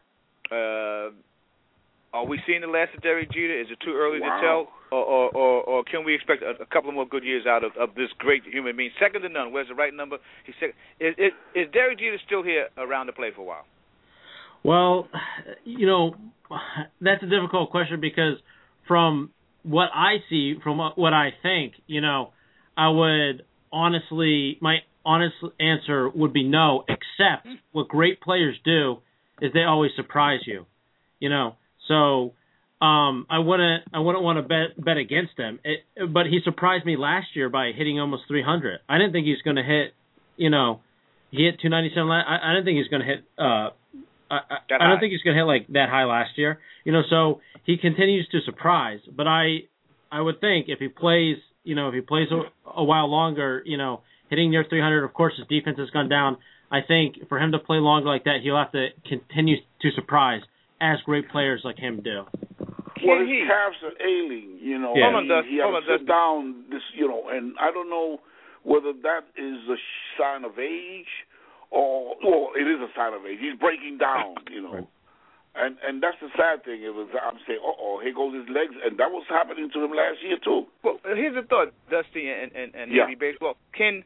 Uh, are we seeing the last of Derek Jeter? Is it too early wow. to tell? Or, or, or, or can we expect a, a couple more good years out of, of this great human being? Second to none. Where's the right number? He's second. Is, is, is Derek Jeter still here around to play for a while? Well, you know, that's a difficult question because from what I see, from what I think, you know, I would honestly, my honest answer would be no, except what great players do is they always surprise you, you know. So um, I wouldn't, I wouldn't want to bet bet against him. It, but he surprised me last year by hitting almost three hundred. I didn't think he was going to hit, you know, he hit two ninety-seven. I, I didn't think he was going to hit. Uh, I, I, I don't think he's going to hit like that high last year, you know. So he continues to surprise. But I, I would think if he plays, you know, if he plays a, a while longer, you know, hitting near three hundred. Of course, his defense has gone down. I think for him to play longer like that, he'll have to continue to surprise as great players like him do. Well, his calves are ailing, you know. Yeah. Hold on, he, he has to sit down, this, you know, and I don't know whether that is a sign of age. Or, well, it is a sign of age. He's breaking down, you know. Right. And and that's the sad thing. It was, I'm saying, uh-oh, here goes his legs. And that was happening to him last year, too. Well, here's a thought, Dusty and, and, and yeah. maybe baseball. Can,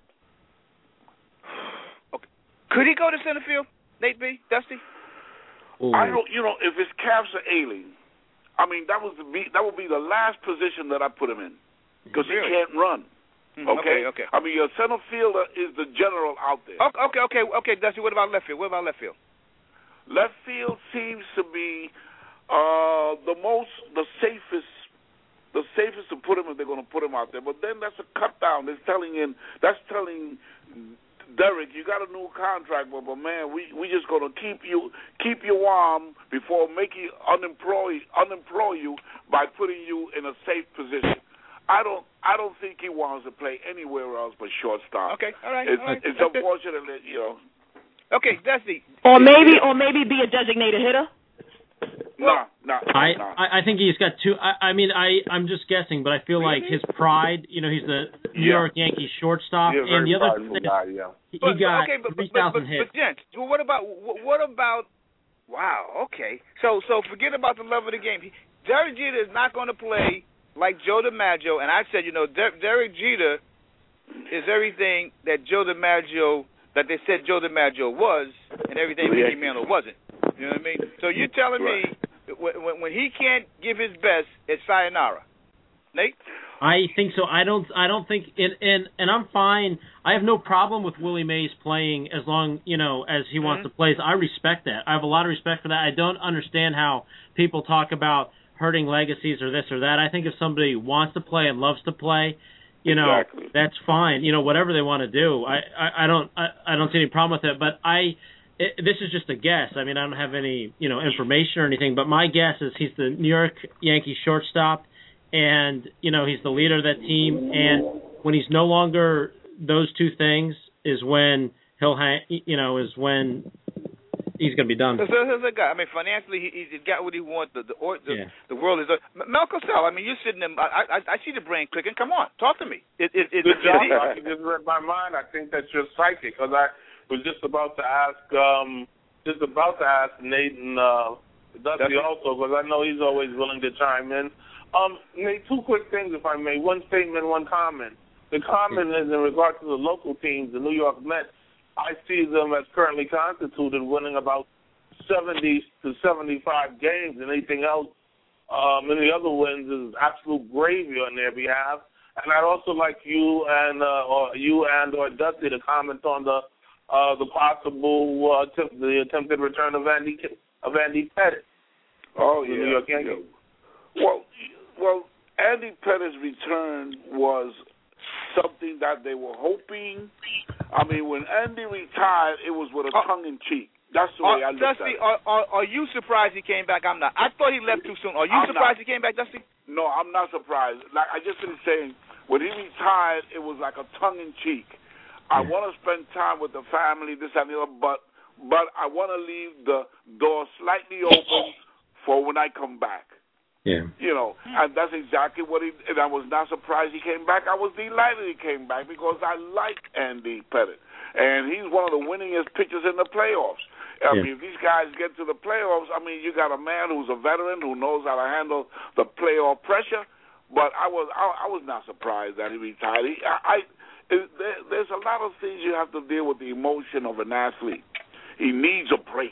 okay. Could he go to center field, Nate B., Dusty? Ooh. I don't, you know, if his calves are ailing, I mean, that was the, that would be the last position that I put him in. Because really? He can't run. Okay? okay, okay. I mean, your center fielder is the general out there. Okay, okay, okay, okay, Dusty. What about left field? What about left field? Left field seems to be uh, the most, the safest, the safest to put him if they're going to put him out there. But then that's a cut down. That's telling in. That's telling Derek, you got a new contract, but, but man, we we just going to keep you keep you warm before making unemploy unemploy you by putting you in a safe position. I don't. I don't think he wants to play anywhere else but shortstop. Okay, all right. It's, all right. it's unfortunate that, you know. Okay, that's the. Or maybe, or maybe be a designated hitter. No, no. I, no. I, I think he's got two. I, I mean, I, I'm just guessing, but I feel really? like his pride. You know, he's the New yeah. York Yankees shortstop, yeah, and the other thing, guy, yeah. he, but, he got okay, but, three but, but, thousand hits. But, gents, well, what about what about? Wow. Okay. So, so forget about the love of the game. He, Derek Jeter is not going to play like Joe DiMaggio, and I said, you know, Der- Derek Jeter is everything that Joe DiMaggio, that they said Joe DiMaggio was, and everything Mickey Mantle wasn't. You know what I mean? So you're telling right. me when, when he can't give his best, it's sayonara. Nate? I think so. I don't. I don't think. And and and I'm fine. I have no problem with Willie Mays playing as long, you know, as he mm-hmm. wants to play. I respect that. I have a lot of respect for that. I don't understand how people talk about hurting legacies or this or that. I think if somebody wants to play and loves to play, you know, exactly. that's fine. You know, whatever they want to do, I, I, I don't I, I don't see any problem with it. But I, it, this is just a guess. I mean, I don't have any you know information or anything. But my guess is he's the New York Yankees shortstop, and you know he's the leader of that team. And when he's no longer those two things, is when he'll hang. You know, is when he's going to be done. So here's a guy. I mean, financially, he, he's got what he wants. The the the, yeah. the world is. Uh, Mel Cosell, I mean, you're sitting there. I, I I see the brain clicking. Come on, talk to me. It, it, it, Good it, job. it, You just read my mind. I think that you're psychic, because I was just about to ask, um, just about to ask Nathan uh, Dusty also, because I know he's always willing to chime in. Um, Nate, two quick things, if I may. One statement, one comment. The comment is in regard to the local teams, the New York Mets. I see them as currently constituted, winning about seventy to seventy-five games, and anything else, um, any other wins is absolute gravy on their behalf. And I'd also like you and uh, or you and or Dusty to comment on the uh, the possible uh, attempt, the attempted return of Andy of Andy Pettitte. Oh the yeah. New York Yankees. Yeah. Well, well, Andy Pettitte's return was something that they were hoping. I mean, when Andy retired, it was with a uh, tongue in cheek. That's the way uh, I looked Dusty, at it. Are, are, are you surprised he came back? I'm not. I thought he left too soon. Are you I'm surprised not. he came back, Dusty? No, I'm not surprised. Like I just been saying, when he retired, it was like a tongue in cheek. I want to spend time with the family, this and the other, but but I want to leave the door slightly open for when I come back. Yeah. You know, and that's exactly what he, and I was not surprised he came back. I was delighted he came back because I like Andy Pettitte. And he's one of the winningest pitchers in the playoffs. I Yeah. mean, if these guys get to the playoffs, I mean, you got a man who's a veteran who knows how to handle the playoff pressure. But I was I, I was not surprised that he retired. He, I, I it, there, there's a lot of things you have to deal with the emotion of an athlete. He needs a break.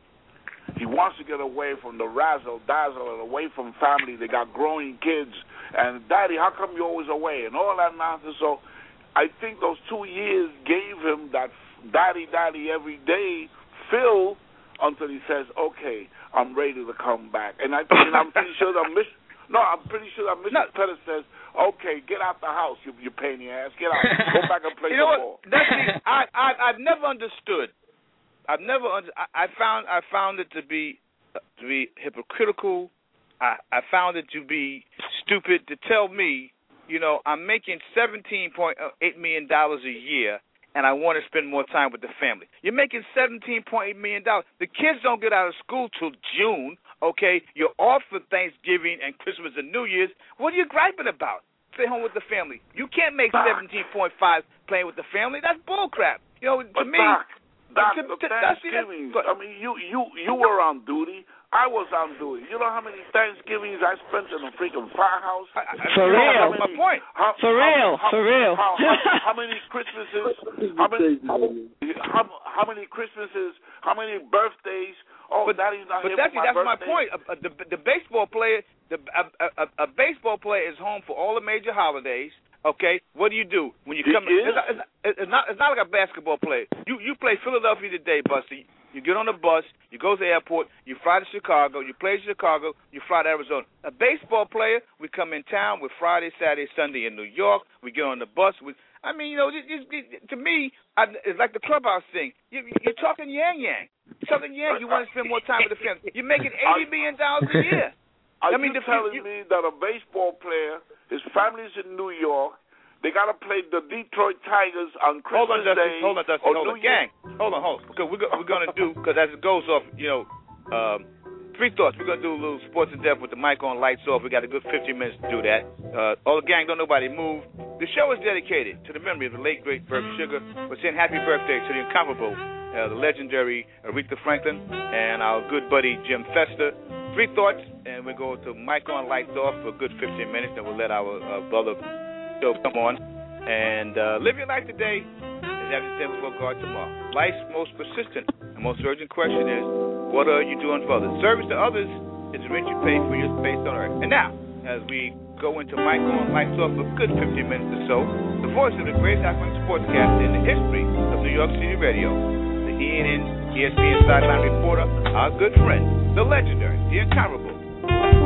He wants to get away from the razzle dazzle and away from family. They got growing kids, and Daddy, how come you're always away? And all that nonsense. So, I think those two years gave him that daddy, daddy every day feel until he says, "Okay, I'm ready to come back." And I think, and I'm pretty sure that Miss, no, I'm pretty sure that Mister No. Pettitte says, "Okay, get out the house, you you pain in the ass. Get out, go back and play you know football." What? That's the, I, I I've never understood. I've never under, I, I found I found it to be uh, to be hypocritical. I, I found it to be stupid to tell me, you know, I'm making seventeen point eight million dollars a year, and I want to spend more time with the family. You're making seventeen point eight million dollars. The kids don't get out of school till June. Okay, you're off for Thanksgiving and Christmas and New Year's. What are you griping about? Stay home with the family. You can't make seventeen point five playing with the family. That's bullcrap. You know, to But me. Doc, Doc, to, the to, Thanksgivings, I mean, you, you, you were on duty. I was on duty. You know how many Thanksgivings I spent in a freaking firehouse? I, I, For you know, real. That's my point. How, For how, real. How, For real. How, how, how many Christmases? How many? How, how many Christmases? How many birthdays? Oh, but Daddy's not but here that's, for my that's my birthday. point. A, a, the, the baseball player, the, a, a, a baseball player is home for all the major holidays. Okay, what do you do when you He come? is? It's, not, it's, not, it's not. It's not like a basketball player. You you play Philadelphia today, Buster. You get on the bus, you go to the airport, you fly to Chicago, you play Chicago, you fly to Arizona. A baseball player, we come in town with Friday, Saturday, Sunday in New York. We get on the bus. With, I mean, you know, it, it, it, to me, I, it's like the clubhouse thing. You, you're talking yang yang. You're talking yang. You want to spend more time with the family. You're making eighty million dollars a year. Are I mean, you the, telling you, me that a baseball player, his family's in New York, they got to play the Detroit Tigers on Christmas hold on, Dusty, Day? hold on, Dusty, or hold New on, gang, hold on, hold on, because we're, we're going to do, because as it goes off, you know, um, three thoughts. We're going to do a little sports in depth with the mic on, lights off. We got a good fifteen minutes to do that. Uh, all the gang, don't nobody move. The show is dedicated to the memory of the late, great Bert Sugar. We're saying happy birthday to the incomparable, uh, the legendary Aretha Franklin, and our good buddy Jim Fester. Three thoughts, and we go to mic on, lights off for a good fifteen minutes, and we'll let our uh, brother show come on. And uh, live your life today and have you stand before God tomorrow. Life's most persistent and most urgent question is, what are you doing for others? Service to others is the rent you pay for your space on earth. And now, as we go into mic on, lights off for a good fifteen minutes or so, the voice of the greatest African sportscaster in the history of New York City radio, the E N N, E S P N sideline reporter, our good friend, the legendary, the incomparable, the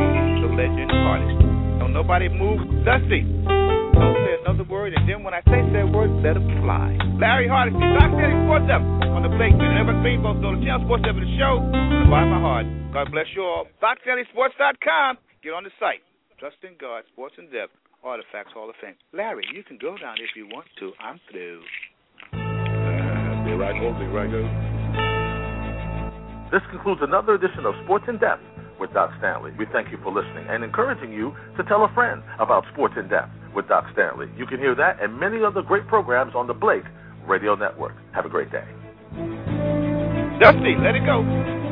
legend artist. Don't nobody move Dusty. Don't say another word, and then when I say that word, let them fly. Larry Hardesty, Doc Stanley Sports Up on the Blake Rainbow Soul, the Channel Sports Up of the show. From the bottom of my heart. God bless you all. Doc Stanley Sports dot com. Get on the site. Trust in God, Sports in Depth, Artifacts Hall of Fame. Larry, you can go down if you want to. I'm through. Uh, be right go, be right go. This concludes another edition of Sports in Depth with Doc Stanley. We thank you for listening and encouraging you to tell a friend about Sports in Depth with Doc Stanley. You can hear that and many other great programs on the Blake Radio Network. Have a great day. Dusty, let it go.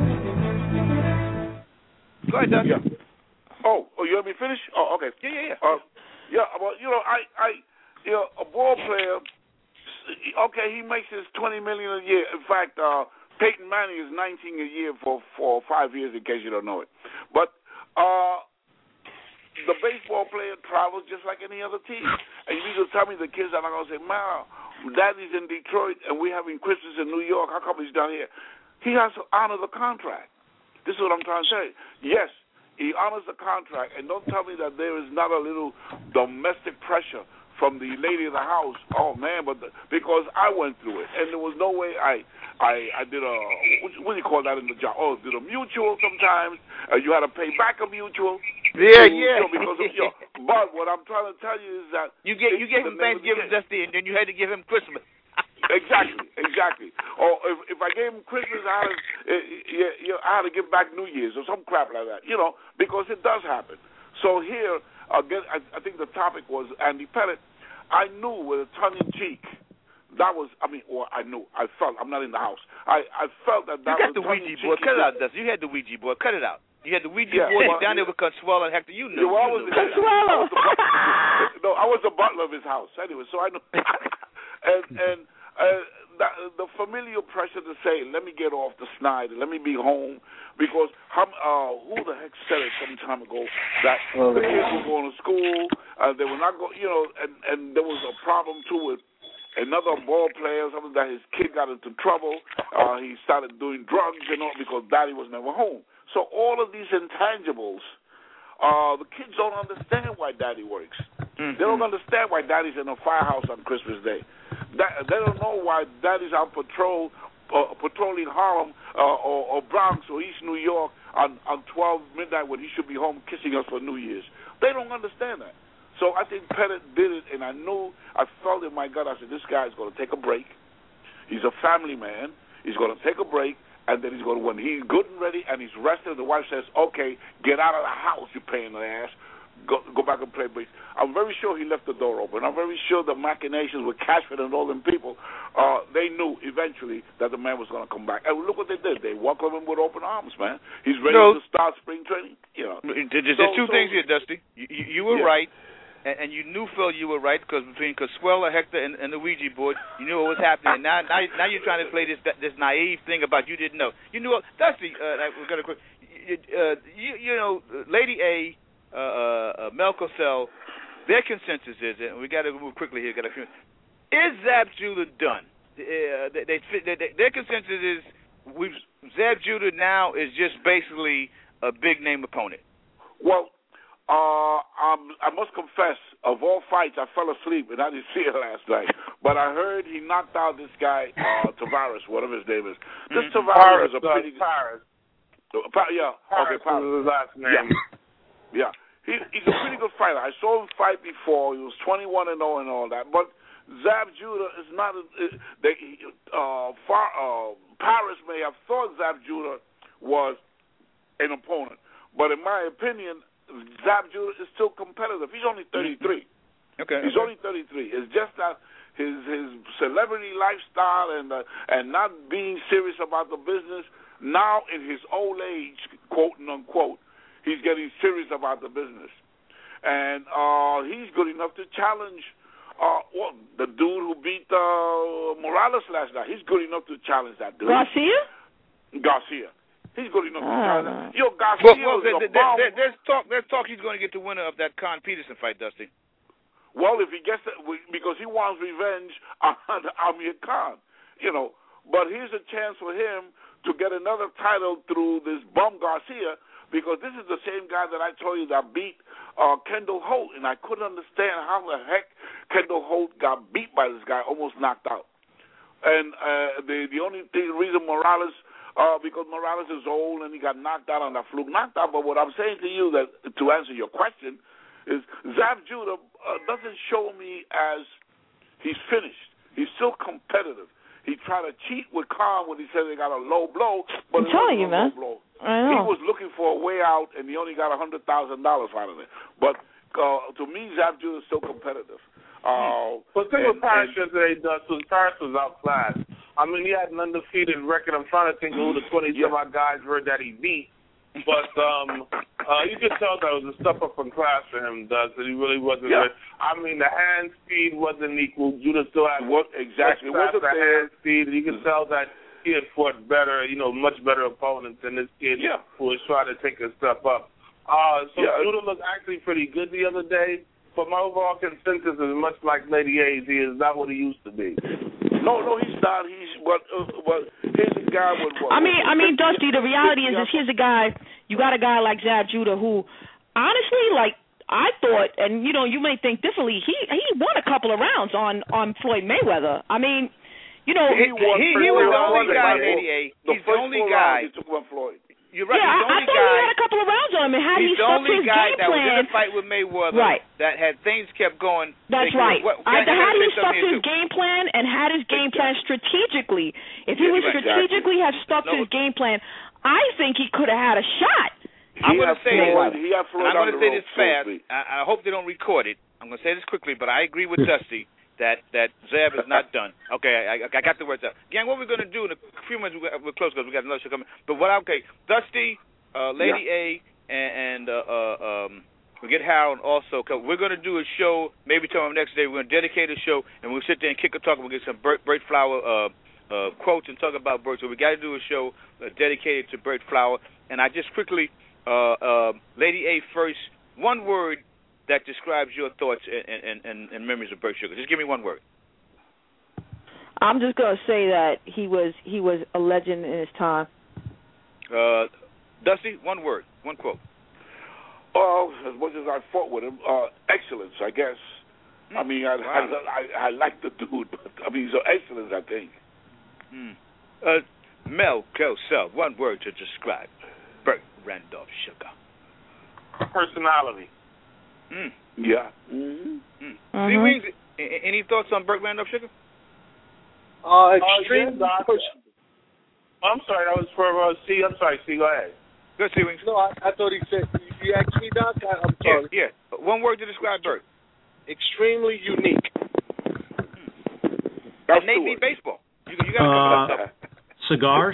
Go ahead, Dusty. Yeah. Oh, oh, you want me to finish? Oh, okay. Yeah, yeah, yeah. Uh, yeah, well, you know, I, I, you know, a ball player. Okay, he makes his twenty million a year. In fact, uh, Peyton Manning is nineteen a year for for five years. In case you don't know it, but uh, the baseball player travels just like any other team. And you need to tell me the kids are not going to say, "Man, Daddy's in Detroit and we're having Christmas in New York. How come he's down here?" He has to honor the contract. This is what I'm trying to say. Yes, he honors the contract, and don't tell me that there is not a little domestic pressure from the lady of the house. Oh man, but the, because I went through it, and there was no way I, I, I did a what, what do you call that in the job? Oh, did a mutual sometimes. Uh, you had to pay back a mutual. Yeah, to, yeah. You know, because of, you know, but what I'm trying to tell you is that you get you gave him Thanksgiving, Dusty, and then you had to give him Christmas. Exactly, exactly. Or if, if I gave him Christmas, I had, to, uh, you know, I had to give back New Year's or some crap like that, you know, because it does happen. So here, again, I, I think the topic was Andy Pettitte. I knew with a tongue-in-cheek, that was, I mean, or I knew, I felt, I'm not in the house, I, I felt that that you was got the Ouija board, cut it out, Dusty. You had the Ouija board, cut it out. You had the Ouija yeah, board well, down yeah. there with Consuelo and Hector. You knew. Yeah, well, I you was, knew. Consuelo. I was the, no, I was the butler of his house anyway, so I knew. and and uh, the, the familial pressure to say, let me get off the snide, let me be home, because how, uh, who the heck said it some time ago that oh, the kids were going to school, uh, they were not going, you know, and, and there was a problem too with another ball player, something that his kid got into trouble. Uh, he started doing drugs and all because daddy was never home. So all of these intangibles, uh, the kids don't understand why daddy works. Mm-hmm. They don't understand why daddy's in a firehouse on Christmas Day. That, they don't know why daddy's on patrol, uh, patrolling Harlem uh, or, or Bronx or East New York on, on twelve midnight when he should be home kissing us for New Year's. They don't understand that. So I think Pettitte did it, and I knew, I felt in my gut, I said, this guy's going to take a break. He's a family man. He's going to take a break, and then he's going to, when he's good and ready and he's rested, the wife says, okay, get out of the house, you pain in the ass. Go, go back and play base. I'm very sure he left the door open. I'm very sure the machinations with Cashman and all them people, uh, they knew eventually that the man was going to come back. And look what they did. They welcomed him with open arms, man. He's ready no. to start spring training. You know. There's so, two so, things here, Dusty. You, you, you were yeah. right. And, and you knew, Phil, you were right, because between Consuelo, Hector, and, and the Ouija board, you knew what was happening. And now, now, now you're trying to play this this naive thing about you didn't know. You knew, Dusty. Uh, we're gonna, uh, you, you know, Lady A, uh, uh, Mel Cosell, their consensus is, and we got to move quickly here. Got a few. Is Zab Judah done? Uh, they, they, they, they, their consensus is, we've Zab Judah now is just basically a big name opponent. Well. Uh, um, I must confess, of all fights, I fell asleep and I didn't see it last night. But I heard he knocked out this guy, uh, Tavares, whatever his name is. This mm-hmm. Tavares is a pretty good. Paris. Uh, yeah, Paris okay, Paris. Is his last name. Yeah, yeah. He, he's a pretty good fighter. I saw him fight before. He was twenty-one and oh and all that. But Zab Judah is not. A, they, uh, far, uh, Paris may have thought Zab Judah was an opponent, but in my opinion, Zab Judah is still competitive. He's only thirty-three. Okay. He's okay. only thirty-three. It's just that his his celebrity lifestyle and uh, and not being serious about the business. Now in his old age, quote and unquote, he's getting serious about the business, and uh, he's good enough to challenge. Uh, well, the dude who beat uh, Morales last night. He's good enough to challenge that dude. Garcia. Garcia. He's good enough to uh, challenge. Yo, Garcia well, well, is there, a there, bomb. there, there's talk. There's talk. He's going to get the winner of that Con Peterson fight, Dusty. Well, if he gets that, because he wants revenge on Amir Khan, you know. But here's a chance for him to get another title through this bum Garcia, because this is the same guy that I told you that beat uh, Kendall Holt, and I couldn't understand how the heck Kendall Holt got beat by this guy, almost knocked out. And uh, the the only thing, reason Morales, uh, because Morales is old and he got knocked out on that fluke knocked out. But what I'm saying to you, that to answer your question, is Zab Judah uh, doesn't show me as he's finished. He's still competitive. He tried to cheat with Khan when he said they got a low blow, but I'm it telling wasn't you, a man. low blow. I know. He was looking for a way out, and he only got a hundred thousand dollars out of it. But uh, to me, Zab Judah is still competitive. Uh, but the thing with Paris yesterday, does was Paris was outclassed. I mean, he had an undefeated record. I'm trying to think of who the twenty-some odd guys were that he beat. But um, uh, you could tell that was a step up in class for him, does that he really wasn't. Yeah. Good. I mean, the hand speed wasn't equal. Judah still had what exactly much wasn't faster there. hand speed, and you could tell that he had fought better, you know, much better opponents than this kid yeah. who was trying to take a step up. Uh, so yeah. Judah looked actually pretty good the other day, but my overall consensus is much like Lady A's. He is not what he used to be. No, no, he's not. He's what? Uh, what? Here's a guy with what? I mean, I mean, Dusty. The reality is, yeah. is here's a guy. You got a guy like Zab Judah who, honestly, like I thought, and you know, you may think differently. He he won a couple of rounds on on Floyd Mayweather. I mean, you know, he, he, he was the only guy, Lady A. He's the only guy. He took one Floyd. You're right. Yeah, he's the I, I only thought guy, he had a couple of rounds on him, and had he he's the stuck only his guy game that plan, was in a fight with Mayweather right. that had things kept going. That's they, right. What, I, can, had he can stuck his game plan and had his game plan strategically, if he was strategically have stuck no. his game plan, I think he could have had a shot. I'm going to say this. I'm going to say this fast. I, I hope they don't record it. I'm going to say this quickly, but I agree with Dusty that that Zab is not done. Okay, I, I got the words out. Gang, what we're going to do in a few minutes, we're close because we got another show coming. But what? Okay, Dusty, uh, Lady yeah. A, and, and uh, uh, um, we get Harold also. Cause we're going to do a show. Maybe tomorrow next day we're going to dedicate a show, and we'll sit there and kick a talk. We'll get some Bert, Bert Flower uh, uh, quotes and talk about Bert. So we got to do a show uh, dedicated to Bert Flower. And I just quickly. Uh, uh, Lady A first, one word that describes your thoughts and, and, and memories of Bert Sugar. Just give me one word. I'm just gonna say that he was he was a legend in his time. Uh, Dusty, one word, one quote. Oh, as much as I fought with him, uh, excellence, I guess. Mm. I mean, I, wow. I, I, I like the dude, but I mean, so excellence, I think. Mm. Uh, Mel Cosell, one word to describe Bert Randolph Sugar. Personality. Mm. Yeah. Mm-hmm. Mm. Mm-hmm. See, Wings, any thoughts on Bert Randolph Sugar? Uh, extreme. Uh, yeah, I'm sorry, that was for uh, C. I'm sorry, C. Go ahead. Go C. Wings. No, I, I thought he said. You asked me, Doc. I, I'm sorry. Yeah, yeah. One word to describe Bert. Extremely unique. Mm. And Nate beat baseball. You, you got to uh, come up. Cigars.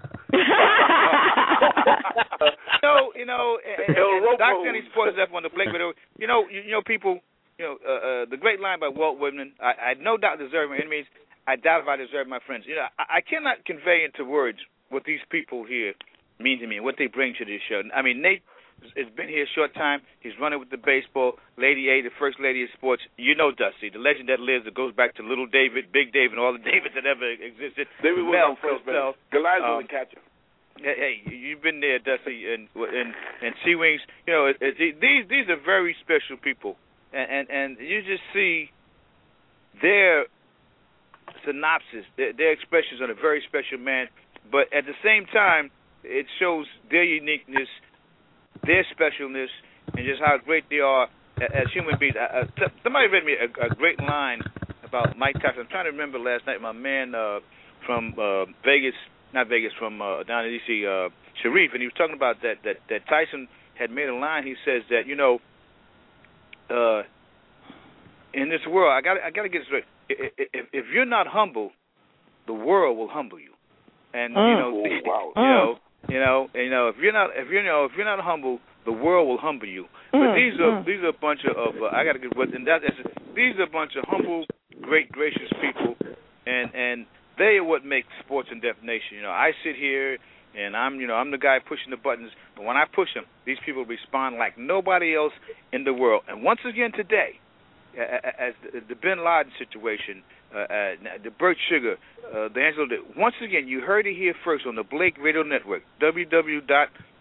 No, you know, and, and, and Doc Stanley Sports F on the Blake video. You know, you, you know, people. You know, uh, uh, the great line by Walt Whitman. I, I no doubt deserve my enemies. I doubt if I deserve my friends. You know, I, I cannot convey into words what these people here mean to me and what they bring to this show. I mean, Nate has been here a short time. He's running with the baseball. Lady A, the first lady of sports. You know Dusty, the legend that lives, that goes back to Little David, Big David, and all the Davids that ever existed. David was on first base. Goliath was the catcher. Hey, you've been there, Dusty, and and and Sea Wings. You know, it, it, these these are very special people, and and, and you just see their synopsis, their, their expressions on a very special man. But at the same time, it shows their uniqueness, their specialness, and just how great they are as human beings. Uh, somebody read me a, a great line about Mike Tyson. I'm trying to remember last night. My man uh, from uh, Vegas. Not Vegas, from uh, down in D C, uh, Sharif, and he was talking about that, that, that Tyson had made a line. He says that, you know, uh, in this world, I got I got to get this straight. If, if you're not humble, the world will humble you. And mm. you know, oh, wow. you know, you know, you know, if you're not, if you know, if you're not humble, the world will humble you. Mm. But these are mm. these are a bunch of, of uh, I got to get what, and that these are a bunch of humble, great, gracious people, and and. They are what make Sports and Definition. You know, I sit here and I'm, you know, I'm the guy pushing the buttons. But when I push them, these people respond like nobody else in the world. And once again today, as the, the Bin Laden situation, uh, uh, the Bert Sugar, uh, the Angelo, once again, you heard it here first on the Blake Radio Network, w w w dot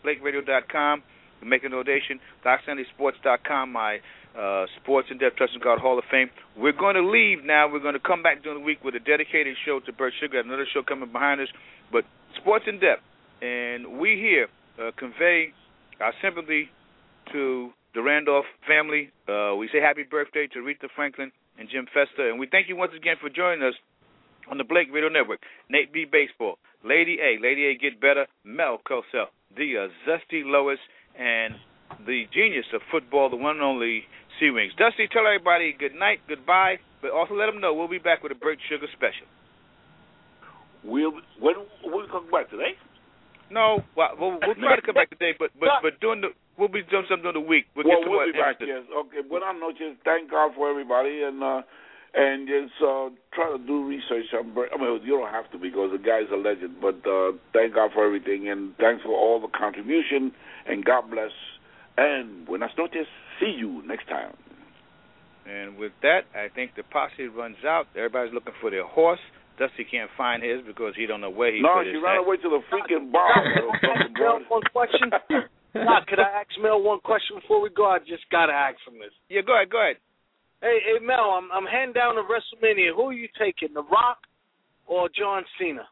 blake radio dot com. Make a donation. doc stanley sports dot com, my uh, Sports in Depth Trust and God Hall of Fame. We're going to leave now. We're going to come back during the week with a dedicated show to Bert Sugar. Another show coming behind us. But Sports in Depth. And we here uh, convey our sympathy to the Randolph family. Uh, we say happy birthday to Aretha Franklin and Jim Festa. And we thank you once again for joining us on the Blake Radio Network. Nate B. Baseball. Lady A. Lady A. Get Better. Mel Cosell. The uh, Zesty Lois. And the genius of football, the one and only Sea Wings. Dusty, tell everybody good night, goodbye, but also let them know we'll be back with a Bert Sugar special. We'll when we'll come back today? No, well, we'll, we'll try to come back today, but but but during the we'll be doing something during the week. We'll, well, get to we'll what be back. Yes, okay. Buenas noches. Thank God for everybody, and uh, and just uh, try to do research on Bert. I mean, you don't have to because the guy's a legend, but uh, thank God for everything, and thanks for all the contribution. And God bless. And buenas noches. See you next time. And with that, I think the posse runs out. Everybody's looking for their horse. Dusty can't find his because he don't know where he no, put his No, she ran head. away to the freaking bar. Mel, one question. Doc, could I ask Mel one question before we go? I just got to ask him this. Yeah, go ahead, go ahead. Hey, hey Mel, I'm, I'm heading down to WrestleMania. Who are you taking, The Rock or John Cena?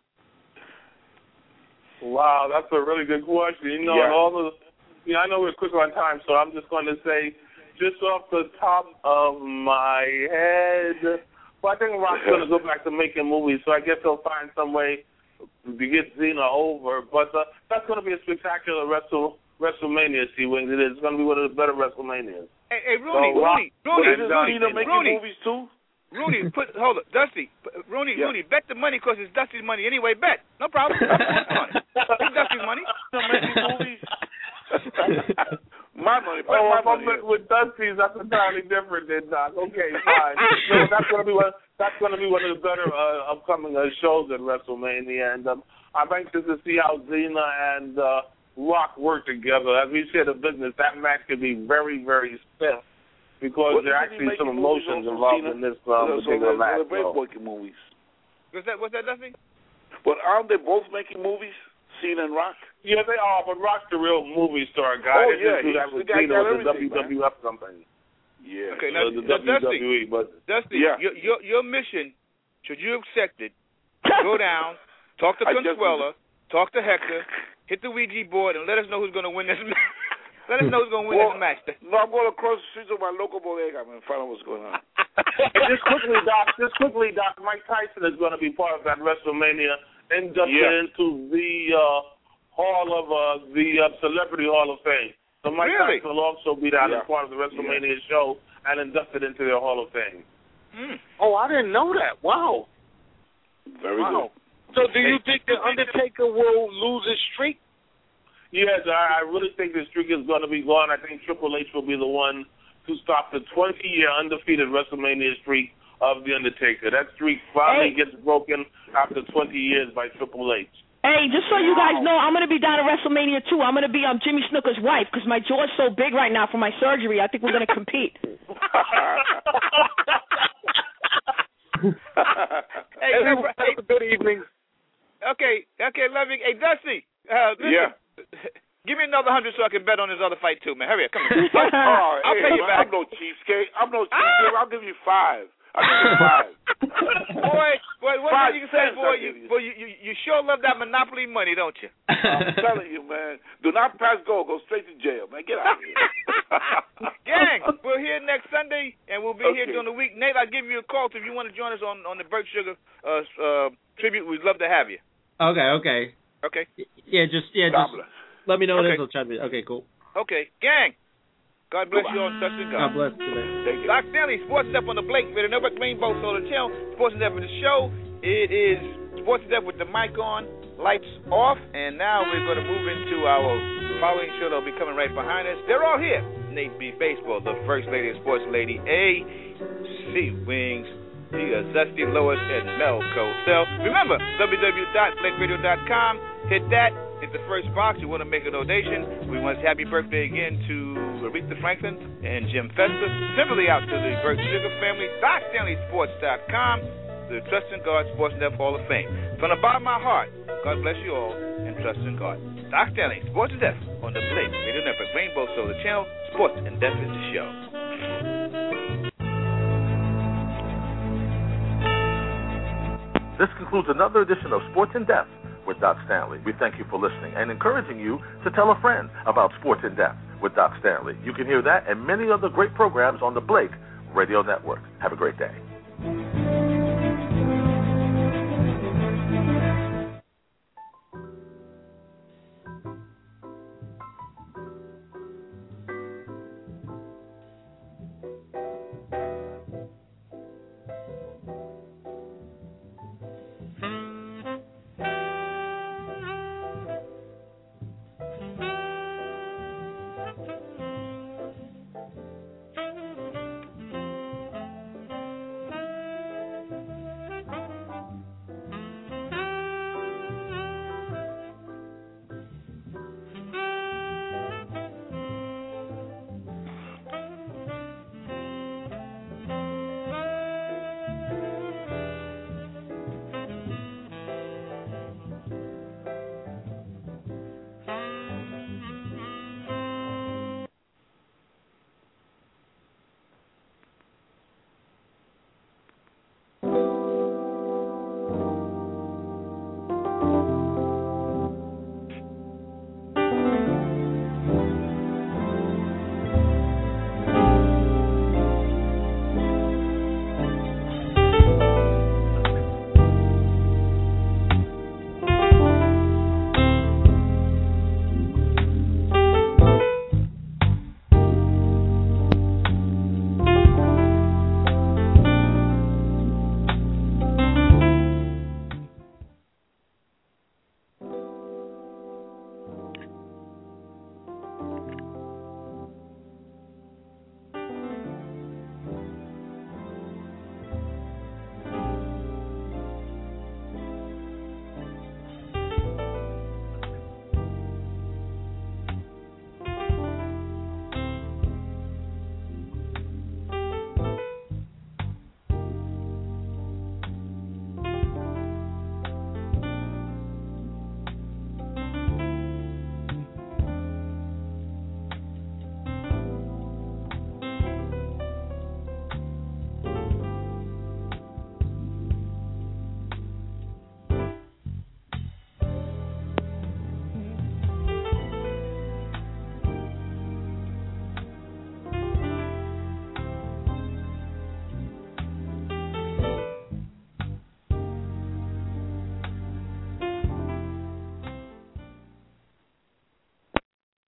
Wow, that's a really good question. You know, yeah. all the, you know, I know we're quick on time, so I'm just going to say, just off the top of my head, well, I think Rock's going to go back to making movies, so I guess he'll find some way to get Cena over. But uh, that's going to be a spectacular Wrestle, WrestleMania, Sea-Wings. It is going to be one of the better WrestleManias. Hey, hey Rooney, so, Rooney, Rooney, Rooney, Rooney, Rooney, making Rooney. movies too? Rooney, put hold it, Dusty, Rooney, yeah. Rooney, bet the money because it's Dusty's money anyway. Bet, no problem. It's Dusty's money. Making movies. My money, bet oh, my if I'm money. with Dusty's, that's entirely different than Doc. Okay, fine. So that's going to be one. That's going to be one of the better uh, upcoming uh, shows at WrestleMania, and um, I'm anxious to see how Cena and uh, Rock work together. As we said, in business, that match could be very, very stiff. Because what there are actually some emotions involved in this um, so particular so match. They're both making movies. What's that? What's that, Dusty? But aren't they both making movies, Cena and Rock? Yeah, they are. But Rock's the real movie star guy. Oh they yeah, just do that with the guy Cena got with the everything, W W F man. company. Yeah. Okay, now, so the now, W W E, Dusty, but Dusty, yeah. your, your your mission, should you accept it, go down, talk to Consuela, talk to Hector, hit the Ouija board, and let us know who's going to win this match. Let us know who's going to win well, this match. No, I'm going across the street to my local bodega and find out what's going on. And just quickly, Doc, just quickly, Doc, Mike Tyson is going to be part of that WrestleMania inducted yeah. into the uh, Hall of uh, the uh, Celebrity Hall of Fame. So Mike really? Tyson will also be down yeah. as part of the WrestleMania yeah. show and inducted into their Hall of Fame. Mm. Oh, I didn't know that. Wow. Very wow. good. So do you think the Undertaker will lose his streak? Yes, I, I really think the streak is going to be gone. I think Triple H will be the one to stop the twenty-year undefeated WrestleMania streak of The Undertaker. That streak finally hey. gets broken after twenty years by Triple H. Hey, just so you guys know, I'm going to be down at WrestleMania, too. I'm going to be um, Jimmy Snuka's wife because my jaw's so big right now from my surgery. I think we're going to compete. Hey, hey, hey, good evening. Okay, okay, love you. Hey, Dusty. Uh, listen, yeah. Give me another hundred so I can bet on this other fight too, man. Hurry up, come here. oh, I'll hey, pay you back. I'm no cheapskate. I'm no cheapskate. I'll give you five. I'll give you five. boy, boy, what five you can say, boy? You, you. boy, you, you, you sure love that Monopoly money, don't you? I'm telling you, man. Do not pass go. Go straight to jail, man. Get out of here. Gang, we're here next Sunday, and we'll be okay. here during the week. Nate, I'll give you a call if you want to join us on, on the Bert Sugar uh, uh, tribute. We'd love to have you. Okay, okay. Okay. Yeah, just yeah, God just bless. let me know what Okay. it is. I'll try to be. Okay, cool. Okay, gang. God bless you all. Touch the God God. bless today. Thank you. Doc Stanley, Sports Step on the Blake Radio Network, Rainbow Solar Channel, Sports Step for the show. It is Sports Step with the mic on, lights off, and now we're going to move into our following show that'll be coming right behind us. They're all here. Nate B. Baseball, the First Lady of Sports, Lady A. Sea Wings, the Zesty Lois, and Mel Cosell. Remember, w w w dot blake radio dot com. Hit that. Hit the first box. You want to make a donation. We want to say happy birthday again to Aretha Franklin and Jim Festa. Simply out to the Bert Sugar family. doc stanley sports dot com. the Trust in God Sports and Deaf Hall of Fame. From the bottom of my heart, God bless you all, and trust in God. Doc Stanley, Sports and Deaf, on the Blake Radio Network, Rainbow Solar Channel. Sports and Deaf is the show. This concludes another edition of Sports in Depth with Doc Stanley. We thank you for listening and encouraging you to tell a friend about Sports in Depth with Doc Stanley. You can hear that and many other great programs on the Blake Radio Network. Have a great day.